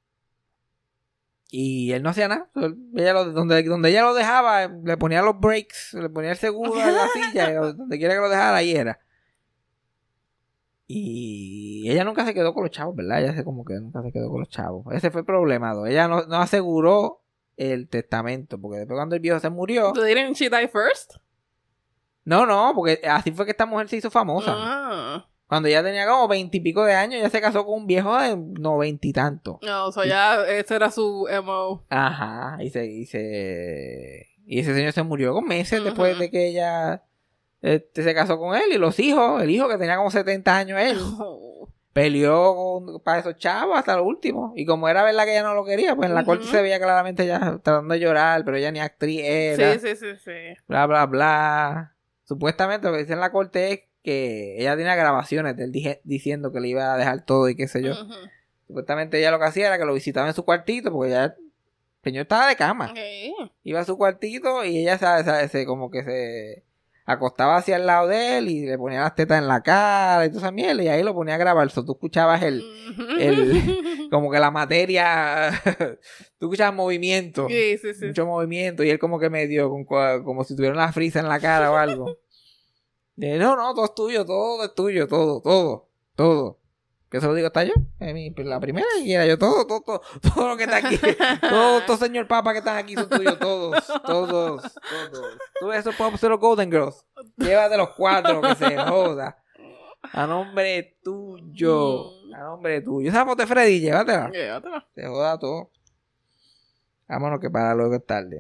Y él no hacía nada. Él- Ella lo- donde, donde ella lo dejaba, le ponía los brakes, le ponía el seguro en la silla, y lo- donde quiera que lo dejara, ahí era. Y ella nunca se quedó con los chavos, ¿verdad? Ella se como que nunca se quedó con los chavos. Ese fue el problema. ¿no? Ella no, no aseguró el testamento, porque después cuando el viejo se murió... Didn't she die first? No, no, porque así fue que esta mujer se hizo famosa. Ah. Cuando ella tenía como veintipico de años, ella se casó con un viejo de noventa y tanto. No, o sea, ya ese era su M O. Ajá, y se, y se... Y ese señor se murió con meses después Ujú. de que ella este, se casó con él. Y los hijos, el hijo que tenía como setenta años él, Oh. peleó con- para esos chavos hasta lo último. Y como era verdad que ella no lo quería, pues en la Ujú. corte se veía claramente ella tratando de llorar, pero ella ni actriz era. Sí, sí, sí, sí. Bla, bla, bla. Supuestamente lo que dice en la corte es que ella tenía grabaciones de él dije- diciendo que le iba a dejar todo y qué sé yo. Ujú. Supuestamente ella lo que hacía era que lo visitaba en su cuartito, porque ya el señor estaba de cama. Ok. Iba a su cuartito y ella se, se- se- como que se acostaba hacia el lado de él y le ponía las tetas en la cara y toda esa mierda, y ahí lo ponía a grabar. So, tú escuchabas el, el- como que la materia, tú escuchabas movimiento, Sí, sí, sí. mucho movimiento, y él como que medio, con cua- como si tuviera una frisa en la cara o algo. De, no, no, todo es tuyo, todo es tuyo, todo, todo, todo. Que se lo digo hasta yo, es mi- la primera y era yo, todo, todo, todo, todo lo que está aquí, todo, todo señor papa que están aquí son tuyos, todos, todos, todos. Tú esos Pop Zero Golden Girls, llévate los cuatro que se joda. A nombre tuyo, a Ah, hombre, tú. Yo esa foto de Freddy, llévatela. Llévatela. Te joda todo. Vámonos que para luego es tarde.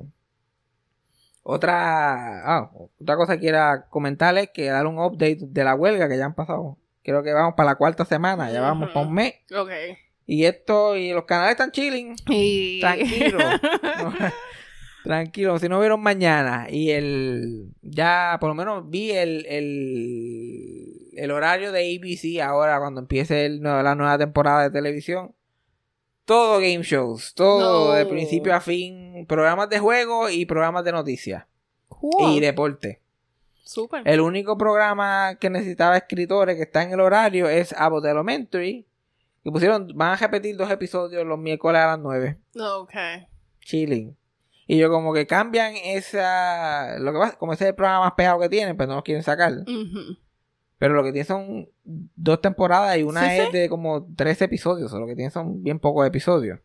Otra, ah, otra cosa que quiera comentarles es que dar un update de la huelga que ya han pasado. Creo que vamos para la cuarta semana, ya vamos para un mes. Ok. Y esto, y los canales están chilling. Y... Tranquilo. No, tranquilo, si no vieron mañana. Y el, ya por lo menos vi el, el, el horario de A B C ahora cuando empiece el, la nueva temporada de televisión. Todo game shows, todo No. de principio a fin, programas de juego y programas de noticias. Cool. Y deporte. Súper. El único programa que necesitaba escritores que está en el horario es Abbott Elementary. Que pusieron, van a repetir dos episodios los miércoles a las nueve. Ok. Chilling. Y yo como que cambian esa... Lo que pasa, como ese es el programa más pegado que tienen, pues no lo quieren sacar. Uh-huh. Pero lo que tienen son dos temporadas y una ¿Sí, es sí? de como tres episodios. O lo que tienen son bien pocos episodios.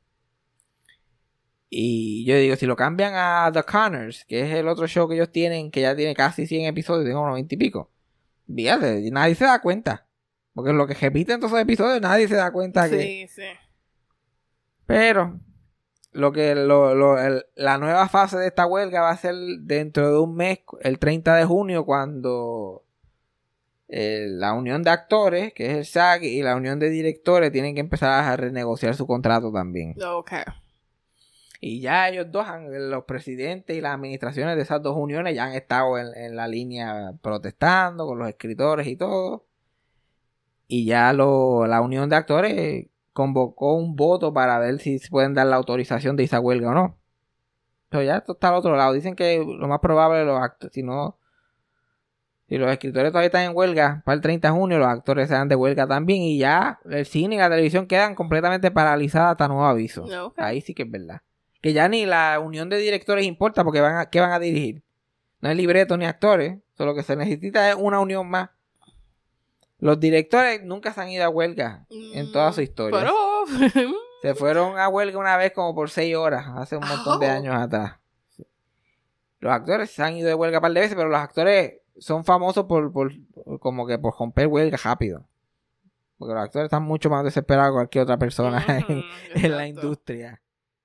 Y yo digo, si lo cambian a The Conners, que es el otro show que ellos tienen, que ya tiene casi cien episodios, tiene unos veinte y pico. Fíjate, nadie se da cuenta. Porque lo que repiten todos esos episodios, nadie se da cuenta que... Sí, sí. Pero... Lo que lo, lo, el, la nueva fase de esta huelga va a ser dentro de un mes, el treinta de junio, cuando eh, la unión de actores, que es el S A G, y la unión de directores tienen que empezar a renegociar su contrato también. Ok. Y ya ellos dos, han, los presidentes y las administraciones de esas dos uniones ya han estado en, en la línea protestando con los escritores y todo. Y ya lo, la unión de actores convocó un voto para ver si se pueden dar la autorización de esa huelga o no. Pero ya esto está al otro lado. Dicen que lo más probable, los actores, si no, si los escritores todavía están en huelga para el treinta de junio, los actores se dan de huelga también. Y ya el cine y la televisión quedan completamente paralizadas hasta nuevo aviso. Okay. Ahí sí que es verdad. Que ya ni la unión de directores importa porque van a, ¿qué van a dirigir? No hay libreto ni actores. Solo que se necesita es una unión más. Los directores nunca se han ido a huelga en toda su historia. Pero... Se fueron a huelga una vez como por seis horas, hace un montón oh. de años atrás. Los actores se han ido de huelga un par de veces, pero los actores son famosos por, por como que por romper huelga rápido. Porque los actores están mucho más desesperados que cualquier otra persona mm, en, en la industria.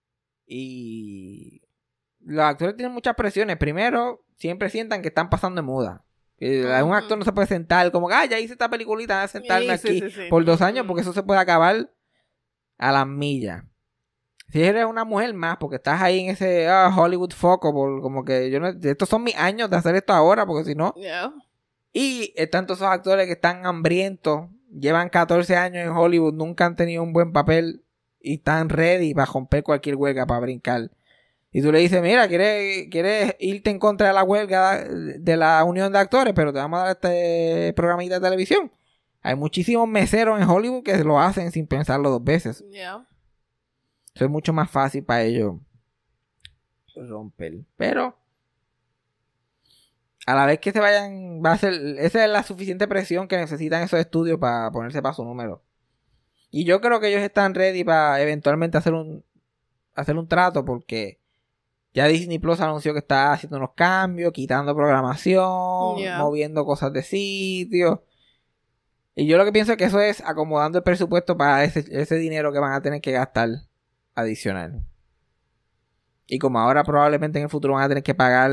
Y los actores tienen muchas presiones. Primero, siempre sientan que están pasando de muda. Que uh-huh. Un actor no se puede sentar como que, ah, ya hice esta peliculita, voy a sentarme sí, aquí sí, sí, sí. por dos años porque eso se puede acabar a las millas. Si eres una mujer más, porque estás ahí en ese oh, Hollywood foco, por, como que yo no, estos son mis años de hacer esto ahora, porque si no. Yeah. Y están todos esos actores que están hambrientos, llevan catorce años en Hollywood, nunca han tenido un buen papel y están ready para romper cualquier huelga, para brincar. Y tú le dices, mira, ¿quieres, quieres irte en contra de la huelga de la unión de actores, pero te vamos a dar este programita de televisión? Hay muchísimos meseros en Hollywood que lo hacen sin pensarlo dos veces. Yeah. Eso es mucho más fácil para ellos romper. Pero a la vez que se vayan, va a ser, esa es la suficiente presión que necesitan esos estudios para ponerse para su número. Y yo creo que ellos están ready para eventualmente hacer un hacer un trato, porque ya Disney Plus anunció que está haciendo unos cambios, quitando programación, yeah. moviendo cosas de sitio. Y yo lo que pienso es que eso es acomodando el presupuesto para ese, ese dinero que van a tener que gastar adicional. Y como ahora probablemente en el futuro van a tener que pagar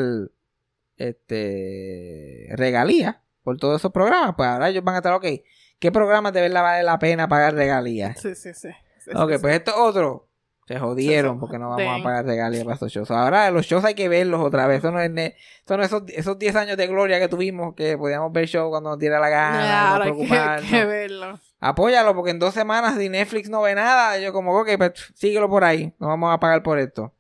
este regalías por todos esos programas, pues ahora ellos van a estar, ok, ¿qué programas de verdad vale la pena pagar regalías? Sí, sí, sí. sí ok, sí, pues sí. estos otros se jodieron porque no vamos Dang. a pagar regalías para estos shows. Ahora los shows hay que verlos otra vez. Eso no es, ne- son esos, esos diez años de gloria que tuvimos, que podíamos ver shows cuando nos diera la gana. Yeah, no preocuparnos. Hay que, que verlo. Apóyalo, porque en dos semanas si Netflix no ve nada, yo como, ok, pues síguelo por ahí. No vamos a pagar por esto.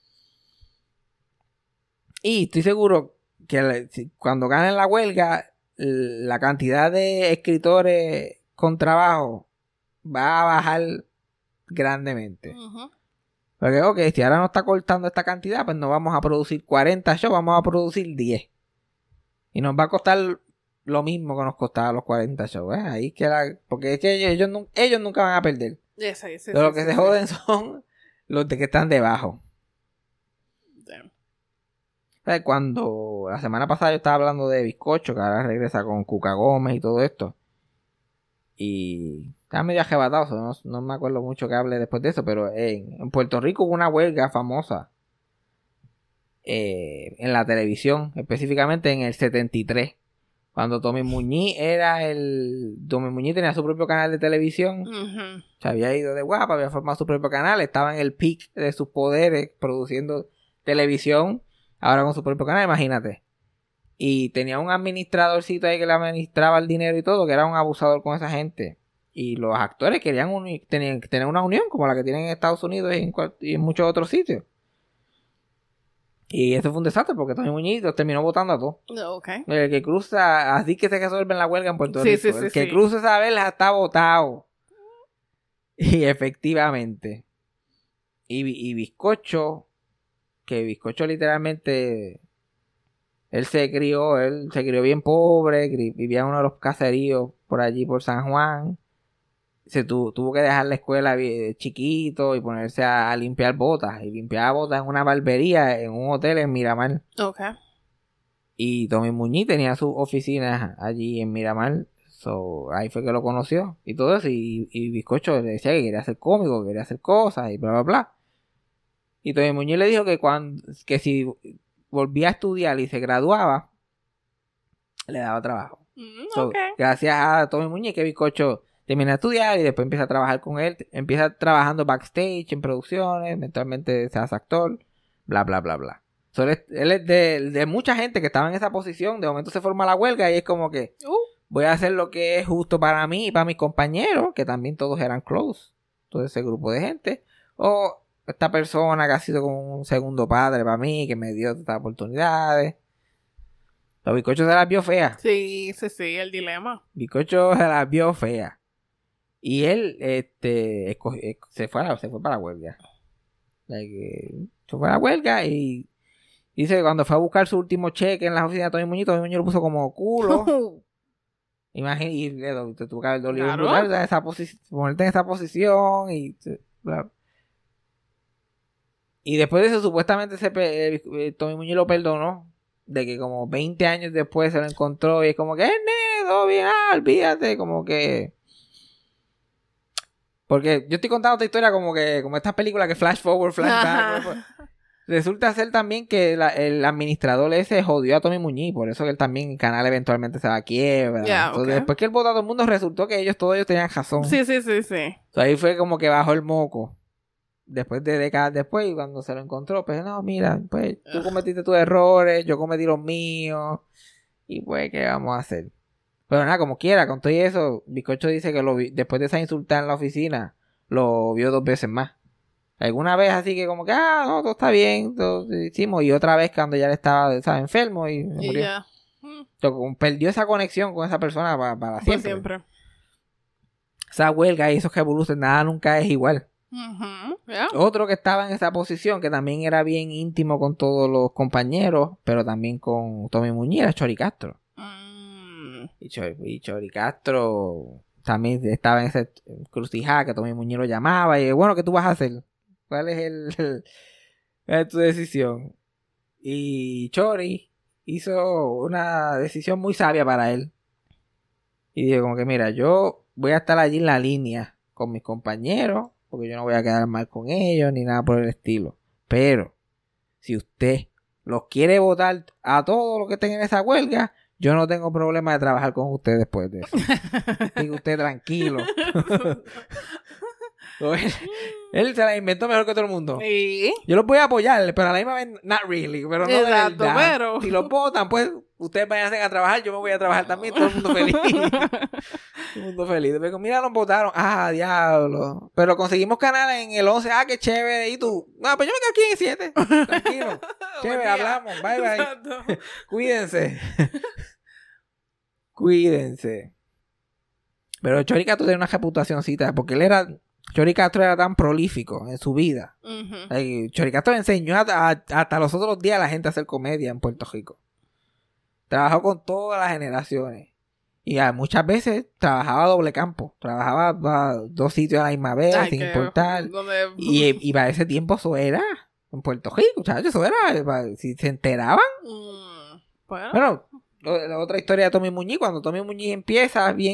Y estoy seguro que cuando ganen la huelga, la cantidad de escritores con trabajo va a bajar grandemente. Uh-huh. Porque, ok, si ahora no está cortando esta cantidad, pues no vamos a producir cuarenta shows, vamos a producir diez. Y nos va a costar lo mismo que nos costaba los cuarenta shows, ¿eh? Ahí que la, porque es que ellos, ellos, no, ellos nunca van a perder. Yes, yes, yes, Pero los yes, que yes, se joden yes. son los de que están debajo. Damn. ¿Sabes? Cuando la semana pasada yo estaba hablando de Bizcocho, que ahora regresa con Cuca Gómez y todo esto. Y estaba medio arrebatado, no, no me acuerdo mucho que hable después de eso, pero en, en Puerto Rico hubo una huelga famosa eh, en la televisión, específicamente en el setenta y tres. Cuando Tommy Muñiz era el... Tommy Muñiz tenía su propio canal de televisión. Uh-huh. Se había ido de guapa, había formado su propio canal. Estaba en el peak de sus poderes produciendo televisión. Ahora con su propio canal, imagínate. Y tenía un administradorcito ahí que le administraba el dinero y todo, que era un abusador con esa gente. Y los actores querían uni- tenían, tener una unión como la que tienen en Estados Unidos y en, cual- y en muchos otros sitios. Y eso fue un desastre porque Tommy Muñiz los terminó votando a todos. Okay. El que cruza, así que se resuelve en la huelga en Puerto sí, Rico. Sí, sí, el que sí. cruza esa verja está votado. Y efectivamente. Y, y Bizcocho, que Bizcocho literalmente, él se crió, él se crió bien pobre, vivía en uno de los caseríos por allí, por San Juan. Se tu, tuvo que dejar la escuela chiquito y ponerse a, a limpiar botas. Y limpiaba botas en una barbería, en un hotel en Miramar. Okay. Y Tommy Muñiz tenía sus oficinas allí en Miramar. So, ahí fue que lo conoció. Y todo eso. Y, y Bizcocho le decía que quería ser cómico, que quería hacer cosas y bla, bla, bla. Y Tommy Muñiz le dijo que, cuando, que si volvía a estudiar y se graduaba, le daba trabajo. Mm, so, okay. Gracias a Tommy Muñiz que Bizcocho termina de estudiar y después empieza a trabajar con él. Empieza trabajando backstage en producciones. Eventualmente se hace actor. Bla, bla, bla, bla. So, él es, él es de, de mucha gente que estaba en esa posición. De momento se forma la huelga y es como que uh. voy a hacer lo que es justo para mí y para mis compañeros, que también todos eran close. Todo ese grupo de gente. O esta persona que ha sido como un segundo padre para mí, que me dio estas oportunidades. Los Bizcochos se las vio feas. Sí, sí, sí, el dilema. Bizcocho se las vio feas. Y él este escogió, se, fue a la, se fue para la huelga. Like, se fue a la huelga y dice que cuando fue a buscar su último cheque en la oficina de Tommy Muñiz, Tommy Muñiz lo puso como culo. Imagínate, y le, te tuvo que haber dolido claro. brutal, esa posi- ponerte en esa posición y bla. Y después de eso, supuestamente se, eh, Tommy Muñiz lo perdonó. De que como veinte años después se lo encontró y es como que, eh, nene, todo bien, ah, olvídate, como que... Porque yo estoy contando esta historia como que, como estas películas que flash forward, flash back. Resulta ser también que la, el administrador ese jodió a Tommy Muñiz, por eso que él también, el canal eventualmente se va a quiebra. Yeah, Entonces, okay. después que él votó a todo el mundo, resultó que ellos, todos ellos tenían razón. Sí, sí, sí, sí. Entonces, ahí fue como que bajó el moco. Después de décadas después, y cuando se lo encontró, pues, no, mira, pues, tú cometiste tus errores, yo cometí los míos, y pues, ¿qué vamos a hacer? Pero nada, como quiera, con todo eso, Bizcocho dice que lo vi, después de esa insultada en la oficina, lo vio dos veces más. Alguna vez así que como que, ah, no, todo está bien, todo hicimos. Y otra vez cuando ya él estaba, estaba enfermo y murió. Y ya. Entonces, perdió esa conexión con esa persona para, para siempre. Por siempre. Esa huelga y esos que evolucionan, nada nunca es igual. Uh-huh. Yeah. Otro que estaba en esa posición, que también era bien íntimo con todos los compañeros, pero también con Tommy Muñiz, era Chori Castro. Mm. Y, Chori, y Chori Castro también estaba en ese crucijada que Tommy Muñiz lo llamaba. Y bueno, ¿qué tú vas a hacer? ¿Cuál es el, el, el tu decisión? Y Chori hizo una decisión muy sabia para él. Y dijo como que, mira, yo voy a estar allí en la línea con mis compañeros, porque yo no voy a quedar mal con ellos ni nada por el estilo. Pero si usted los quiere votar a todos los que estén en esa huelga, yo no tengo problema de trabajar con usted después de eso. Diga usted tranquilo. él, él se la inventó mejor que todo el mundo. ¿Sí? Yo los voy a apoyar, pero a la misma vez, not really. Pero no Exacto, de verdad. pero... Si los votan, pues ustedes vayan a trabajar, yo me voy a trabajar también, todo el mundo feliz. Todo el mundo feliz. Después, mira, nos votaron. Ah, diablo. Pero conseguimos canal en el once. Ah, qué chévere. Y tú, no, pues yo me quedo aquí en el siete. Tranquilo. Chévere, hablamos. Bye, bye. Exacto. Cuídense. Cuídense. Pero Chori Castro tenía una reputacióncita, porque él era... Chori Castro era tan prolífico en su vida. Uh-huh. Like, Chori Castro enseñó a, a, hasta los otros días a la gente a hacer comedia en Puerto Rico. Trabajó con todas las generaciones. Y a, muchas veces trabajaba a doble campo. Trabajaba a dos sitios a la misma vez, Ay, sin que, importar. donde... Y, y para ese tiempo eso era en Puerto Rico, muchachos. Eso era, si se enteraban. Mm, bueno. Bueno, la otra historia de Tommy Muñiz, cuando Tommy Muñiz empieza bien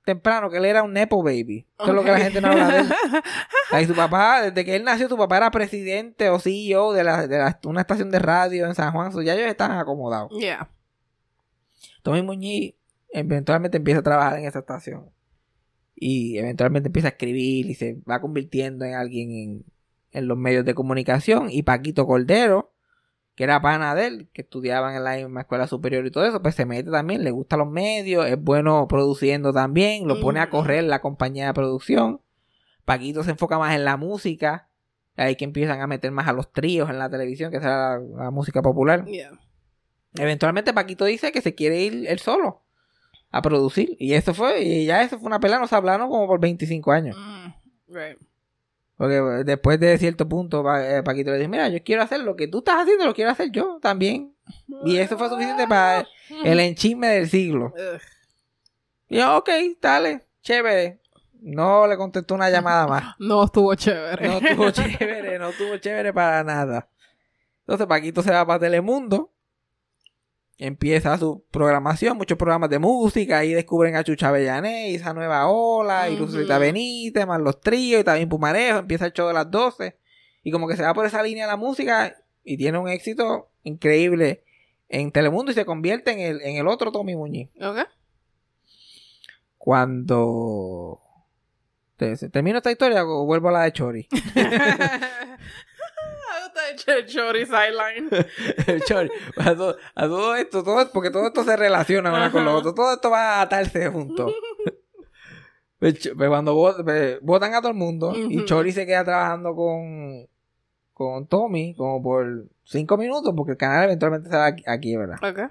temprano que él era un nepo baby. Eso okay. es lo que la gente no habla de él. Ahí su papá, desde que él nació, su papá era presidente o C E O de, la, de la, una estación de radio en San Juan. So, ya ellos están acomodados. Yeah. Tommy Muñiz eventualmente empieza a trabajar en esa estación. Y eventualmente empieza a escribir y se va convirtiendo en alguien en, en los medios de comunicación. Y Paquito Cordero, que era pana de él, que estudiaban en la misma escuela superior y todo eso, pues se mete también, le gustan los medios, es bueno produciendo también, lo pone a correr la compañía de producción. Paquito se enfoca más en la música, ahí que empiezan a meter más a los tríos en la televisión, que será la, la música popular. Yeah. Eventualmente Paquito dice que se quiere ir él solo a producir, y eso fue, y ya eso fue una pelea, nos hablaron como por veinticinco años. Mm, right. Porque después de cierto punto, pa- eh, Paquito le dice, mira, yo quiero hacer lo que tú estás haciendo, lo quiero hacer yo también. Y eso fue suficiente para el enchisme del siglo. Ugh. Y yo, ok, dale, chévere. No le contestó una llamada más. No estuvo chévere. No estuvo chévere, no estuvo chévere para nada. Entonces Paquito se va para Telemundo. Empieza su programación, muchos programas de música. Ahí descubren a Chucha Avellané y esa nueva ola. Y Lucita Benítez, más los tríos. Y también Pumarejo. Empieza el show de las doce. Y como que se va por esa línea de la música. Y tiene un éxito increíble en Telemundo. Y se convierte en el, en el otro Tommy Muñiz. Ok. Cuando... ¿Termino esta historia o vuelvo a la de Chori? El Chori sideline. El Chori. A todo, a todo esto, todo, porque todo esto se relaciona una con lo otro. Todo esto va a atarse juntos. Pues cuando vot, votan a todo el mundo uh-huh. y Chori se queda trabajando con, con Tommy como por cinco minutos porque el canal eventualmente se va a, a quiebra. Okay.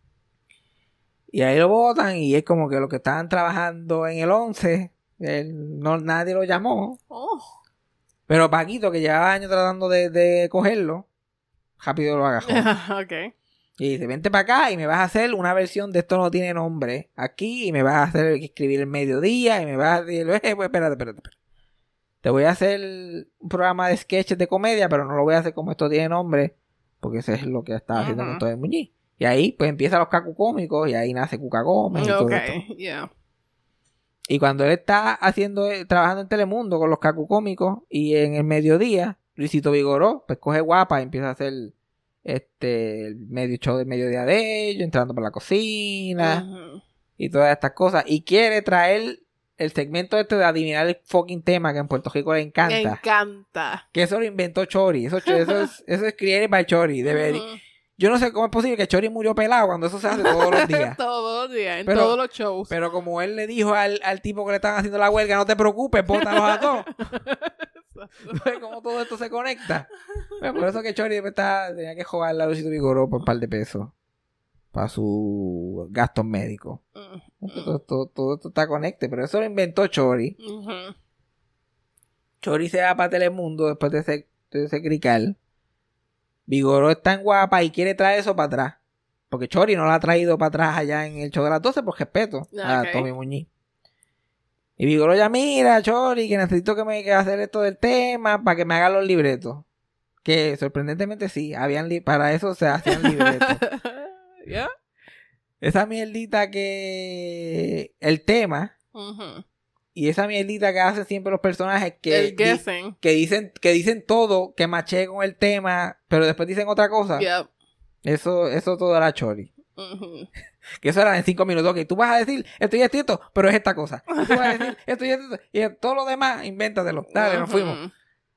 Y ahí lo votan y es como que los que estaban trabajando en el once, él, no, nadie lo llamó. Oh. Pero Paquito, que llevaba años tratando de, de cogerlo, rápido lo agarró. Okay. Y dice, vente para acá y me vas a hacer una versión de Esto No Tiene Nombre aquí y me vas a hacer escribir el mediodía y me vas a decir, eh, pues espérate, espérate, espérate. Te voy a hacer un programa de sketches de comedia, pero no lo voy a hacer como Esto Tiene Nombre, porque eso es lo que estaba uh-huh. haciendo con Tommy Muñiz. Y ahí pues empiezan los Cacu Cómicos y ahí nace Cuca Gómez y todo esto. Yeah. Y cuando él está haciendo, trabajando en Telemundo con los Cacu Cómicos y en el mediodía, Luisito Vigoró, pues coge guapa y empieza a hacer este el medio show del mediodía de ellos, entrando por la cocina uh-huh. y todas estas cosas. Y quiere traer el segmento este de adivinar el fucking tema que en Puerto Rico le encanta. Me encanta. Que eso lo inventó Chori. Eso, eso, es, eso es created by Chori. Debería... Uh-huh. Yo no sé cómo es posible que Chori murió pelado cuando eso se hace todos los días. Todos los días, en pero, todos los shows. Pero como él le dijo al, al tipo que le estaban haciendo la huelga, no te preocupes, bótalos a todos. ¿Ves cómo todo esto se conecta? Bueno, por eso que Chori está, tenía que jugarle a Luisito Vigoró por un par de pesos para sus gastos médicos. Uh-huh. Todo, todo, todo esto está conectado, pero eso lo inventó Chori. Uh-huh. Chori se va para Telemundo después de ese, de ese crical. Vigoró es tan guapa y quiere traer eso para atrás. Porque Chori no la ha traído para atrás allá en el show de las doce por respeto okay. a Tommy Muñiz. Y Vigoró ya, mira, Chori, que necesito que me que hacer esto del tema para que me haga los libretos. Que sorprendentemente sí, habían li- para eso se hacían libretos. ¿Ya? Esa mierdita que... El tema... Uh-huh. Y esa mierdita que hacen siempre los personajes que, el guessing. Di, que dicen que dicen todo, que maché con el tema, pero después dicen otra cosa. Yep. Eso eso todo era Chori. Uh-huh. Que eso era en cinco minutos. Ok, tú vas a decir esto y esto, pero es esta cosa. Y tú vas a decir esto y esto, y todo lo demás, invéntatelo. Dale, uh-huh. nos fuimos.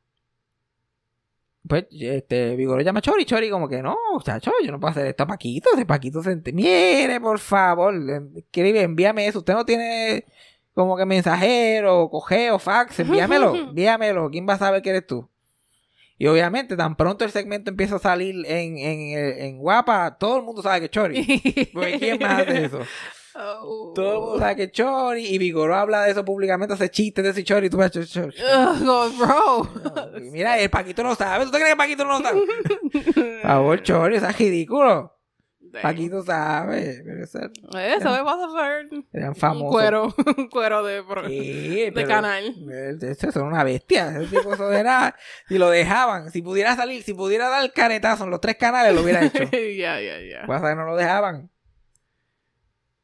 Pues, este, Vigoró llama a Chori. Chori como que, no, chacho, yo no puedo hacer esto a Paquito. Ese Paquito se ent- Mire, por favor, escribe, envíame eso. Usted no tiene... como que mensajero, cogeo, fax, envíamelo, envíamelo, ¿quién va a saber que eres tú? Y obviamente, tan pronto el segmento empieza a salir en, en, en Guapa, todo el mundo sabe que es Chori. Porque ¿quién más hace eso? Oh. Todo el mundo sabe que es Chori, y Vigoró habla de eso públicamente, hace chistes de ese Chori, y tú vas a Chori. Oh, bro. No, mira, el Paquito no sabe, ¿tú te crees que el Paquito no lo sabe? Por favor, Chori, eso es ridículo. Paquito sabe, pero eso, eso me pasa a hacer. Eran famosos. Un cuero, un cuero de, sí, de canal. Eso es una bestia. Ese tipo eso era, si lo dejaban, si pudiera salir, si pudiera dar caretazo en los tres canales, lo hubiera hecho. Ya, ya, ya. Pasa que no lo dejaban.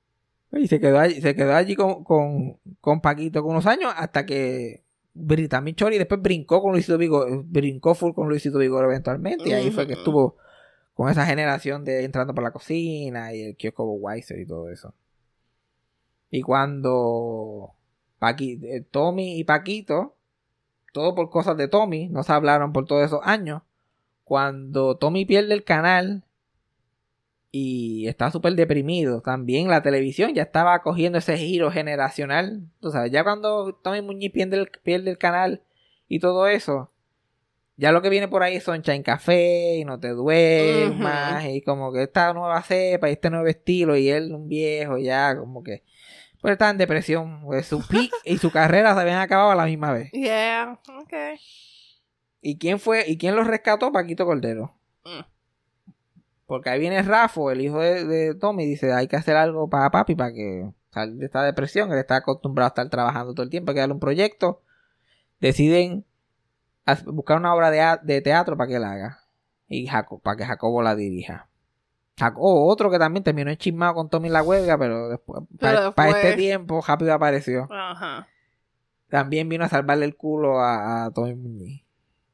Y se quedó allí, se quedó allí con, con, con Paquito con unos años hasta que br- también Chori después brincó con Luisito Vigor, brincó full con Luisito Vigor eventualmente. Y ahí fue que estuvo con esa generación de entrando por la cocina y el kiosco Weiser y todo eso. Y cuando Paqui, eh, Tommy y Paquito, todo por cosas de Tommy, no se hablaron por todos esos años. Cuando Tommy pierde el canal y está súper deprimido, también la televisión ya estaba cogiendo ese giro generacional. Tú sabes, ya cuando Tommy Muñiz pierde el, pierde el canal y todo eso, ya lo que viene por ahí es Sunshine Café y No Te Duermas, uh-huh. Y como que esta nueva cepa y este nuevo estilo, y él un viejo ya como que pues estaba en depresión, pues su peak y su carrera se habían acabado a la misma vez. Yeah, okay. ¿Y quién fue? ¿Y quién los rescató? Paquito Cordero. Mm. Porque ahí viene Rafo, el hijo de, de Tommy, y dice, hay que hacer algo para papi para que salga de esta depresión. Él está acostumbrado a estar trabajando todo el tiempo, hay que darle un proyecto. Deciden buscar una obra de, de teatro para que la haga. Y Jacob, para que Jacobo la dirija. Jacobo, otro que también terminó enchismado con Tommy la huelga, pero después, para pa este tiempo, rápido apareció. Ajá. También vino a salvarle el culo a, a Tommy Muñiz.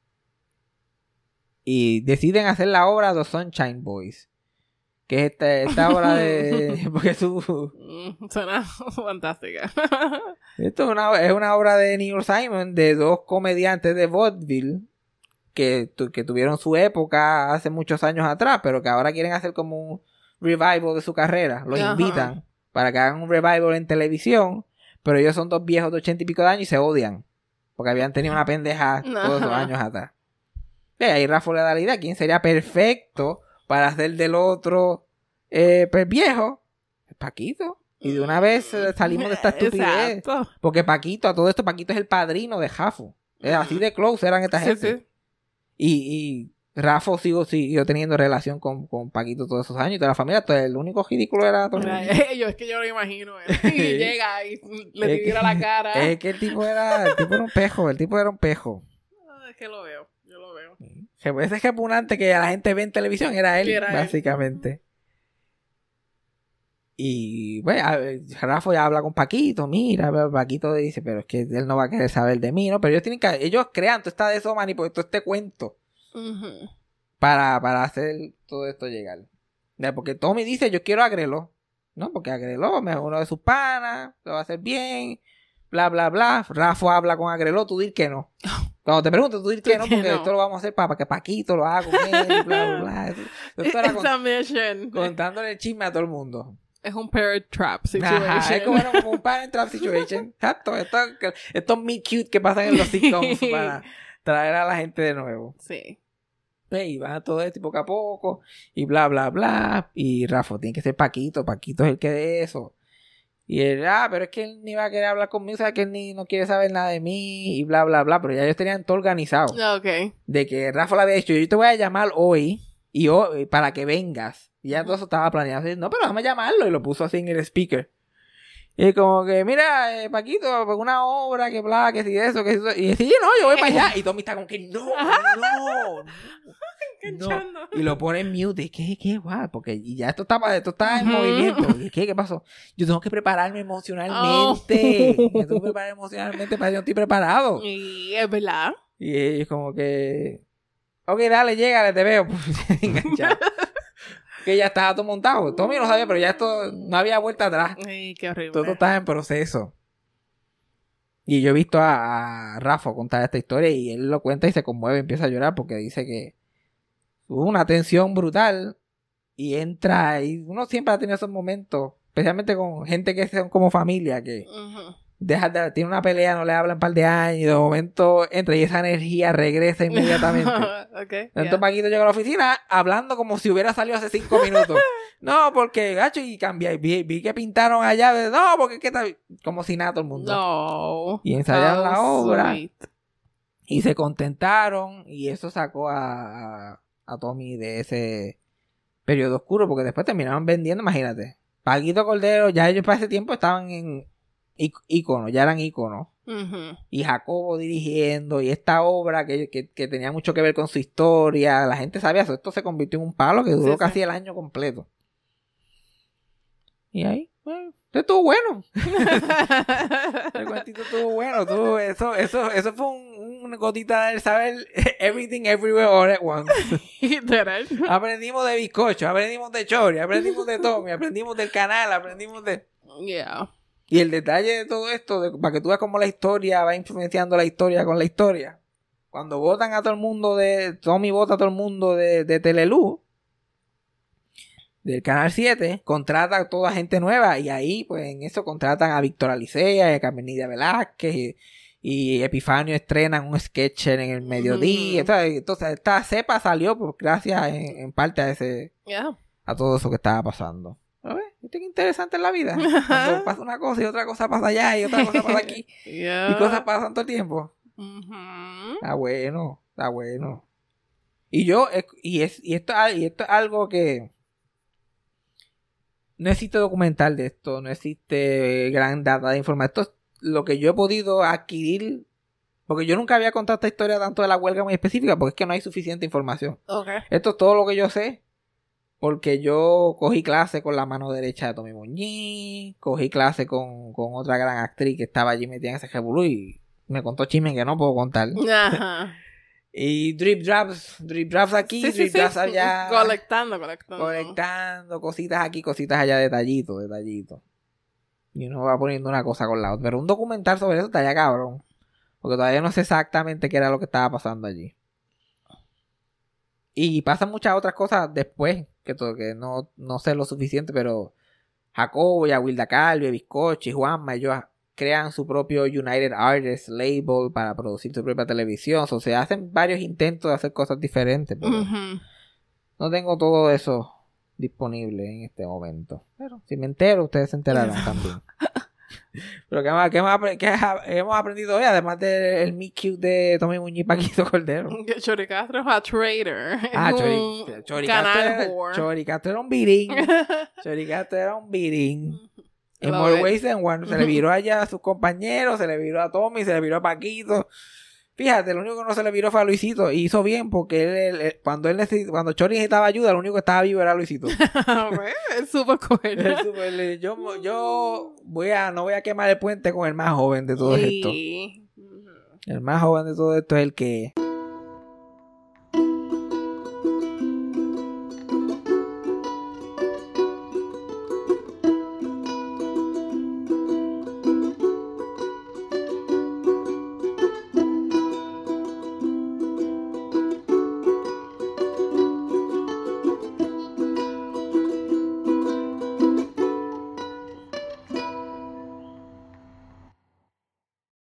Y deciden hacer la obra The Sunshine Boys. Que es esta, esta obra de... Porque su... Suena fantástica. Esto es una, es una obra de Neil Simon, de dos comediantes de vaudeville que, tu, que tuvieron su época hace muchos años atrás, pero que ahora quieren hacer como un revival de su carrera. Los Ajá. invitan para que hagan un revival en televisión, pero ellos son dos viejos de ochenta y pico de años y se odian. Porque habían tenido una pendeja todos esos años atrás. Y ahí Rafa le da la idea, ¿quién sería perfecto para hacer del otro eh, pues viejo? Paquito. Y de una vez eh, salimos de esta estupidez. Exacto. Porque Paquito, a todo esto, Paquito es el padrino de Jafo. Es así de close eran esta gente. Sí, sí. Y, y Rafa sigo, siguió teniendo relación con, con Paquito todos esos años y toda la familia. Entonces, el único ridículo era Tony. Yo, es que yo lo imagino. Y llega y le tira la cara. Es que el tipo era, el tipo era un pejo. El tipo era un pejo. Es que lo veo. Yo lo veo. Ese repugnante que la gente ve en televisión era él, era básicamente. Él. Y bueno, Rafa ya habla con Paquito, mira, Paquito dice, pero es que él no va a querer saber de mí, ¿no? Pero ellos tienen que, ellos crean todo esta de eso, man, y todo este cuento uh-huh. para, para hacer todo esto llegar. Porque Tommy dice, yo quiero a Agreló, ¿no? Porque Agreló es uno de sus panas, lo va a hacer bien, bla, bla, bla. Rafa habla con Agreló, tú dir que no. Cuando te pregunto, tú dir que no, porque no. Esto lo vamos a hacer para, para que Paquito lo haga con él, bla, bla, bla. Esto era con, contándole el chisme a todo el mundo. Es un parent trap situation. Ajá, es como, como un parent trap situation. Exacto. Estos esto meet cute que pasan en los sitcoms para traer a la gente de nuevo. Sí. Y van a todo esto poco a poco. Y bla, bla, bla. Y Rafa, tiene que ser Paquito. Paquito es el que de eso. Y él, ah, pero es que él ni va a querer hablar conmigo. O sea, que él ni no quiere saber nada de mí. Y bla, bla, bla. Pero ya ellos tenían todo organizado. Ok. De que Rafa le había dicho, yo te voy a llamar hoy. Y hoy, para que vengas. Y ya todo eso estaba planeado. Así, no, pero déjame llamarlo. Y lo puso así en el speaker. Y como que, mira, eh, Paquito, una obra, que bla, que si eso, que eso. Y sí, no, yo voy para allá. Y Tommy está como que, no, no, no. no. Y lo pone en mute. Y ¿qué, qué, guau? Porque y ya esto está, esto está en uh-huh. movimiento. ¿Y qué, qué pasó? Yo tengo que prepararme emocionalmente. Oh. Me tengo que preparar emocionalmente para que yo no estoy preparado. Y es verdad. Y ellos como que, ok, dale, llégale, te veo. Enganchado. Que ya estaba todo montado. Tommy no sabía, pero ya esto no había vuelta atrás. Ay, qué horrible. Todo estaba en proceso. Y yo he visto a, a Rafa contar esta historia y él lo cuenta y se conmueve, empieza a llorar porque dice que hubo una tensión brutal y entra y uno siempre ha tenido esos momentos, especialmente con gente que son como familia, que uh-huh. deja de, tiene una pelea, no le hablan un par de años y de momento entra y esa energía regresa inmediatamente. Okay, entonces yeah. Paquito llega a la oficina hablando como si hubiera salido hace cinco minutos. No, porque gacho y cambié, vi, vi que pintaron allá, no, porque qué tal, como si nada todo el mundo. No. Y ensayaron oh, la obra sweet. Y se contentaron y eso sacó a, a, a Tommy de ese periodo oscuro porque después terminaron vendiendo, imagínate. Paquito Cordero, ya ellos para ese tiempo estaban en íconos, ya eran íconos. Uh-huh. Y Jacobo dirigiendo y esta obra que, que, que tenía mucho que ver con su historia, la gente sabía eso, esto se convirtió en un palo que duró sí, casi sí. el año completo. Y ahí, bueno, Eso estuvo bueno. El cuentito estuvo bueno. Estuvo, eso, eso, eso fue un, una gotita del saber everything everywhere all at once. Aprendimos de bizcocho, aprendimos de Chori, aprendimos de Tommy, aprendimos del canal, aprendimos de... Yeah. Y el detalle de todo esto, de, para que tú veas cómo la historia va influenciando la historia con la historia. Cuando votan a todo el mundo de... Tommy vota a todo el mundo de, de Teleluz, del Canal siete, contrata a toda gente nueva. Y ahí, pues, en eso contratan a Víctor Alicea, a Carmenilla Velázquez, y, y Epifanio estrenan un sketch en el mediodía. Mm. Entonces, entonces, esta cepa salió pues, gracias en, en parte a ese... Yeah. A todo eso que estaba pasando. ¿Ves? Esto es interesante en la vida. Cuando pasa una cosa y otra cosa pasa allá y otra cosa pasa aquí. Yeah. Y cosas pasan todo el tiempo. Uh-huh. Está bueno, está bueno. Y yo, y, es, y, esto, y esto es algo que no existe documental de esto, no existe gran data de información. Esto es lo que yo he podido adquirir, porque yo nunca había contado esta historia tanto de la huelga muy específica, porque es que no hay suficiente información. Okay. Esto es todo lo que yo sé, porque yo cogí clase con la mano derecha de Tommy Muñiz, cogí clase con, con otra gran actriz que estaba allí metida en ese revolú y me contó chismes que no puedo contar. Ajá. Y drip drops, drip drops aquí, sí, drip sí, drops sí. allá. Colectando, colectando. Colectando, cositas aquí, cositas allá, detallitos, detallitos. Y uno va poniendo una cosa con la otra. Pero un documental sobre eso está ya cabrón. Porque todavía no sé exactamente qué era lo que estaba pasando allí. Y pasan muchas otras cosas después, que, todo, que no, no sé lo suficiente, pero Jacobo y Wilda Calvi, Bizcocho y Juanma, ellos crean su propio United Artists label para producir su propia televisión. O sea, hacen varios intentos de hacer cosas diferentes, pero uh-huh. no tengo todo eso disponible en este momento. Pero si me entero, ustedes se enterarán también. Pero ¿qué, más, qué, más, qué hemos aprendido hoy? Además del meet cute de Tommy Muñiz y Paquito Cordero. Que Chori Castro es a trader. Ah, Chori, Chori Castro, Chori Castro era un birín. Chori Castro era un birín. En More Ways Than One. Se le viró allá a sus compañeros, se le viró a Tommy, se le viró a Paquito. Fíjate, lo único que no se le viró fue a Luisito. Y hizo bien porque él, él, él, cuando él neces- cuando Chori necesitaba ayuda, lo único que estaba vivo era Luisito. Él supo coger. Él supo, él, yo, yo voy a, no voy a quemar el puente con el más joven de todo sí. esto. El más joven de todo esto es el que...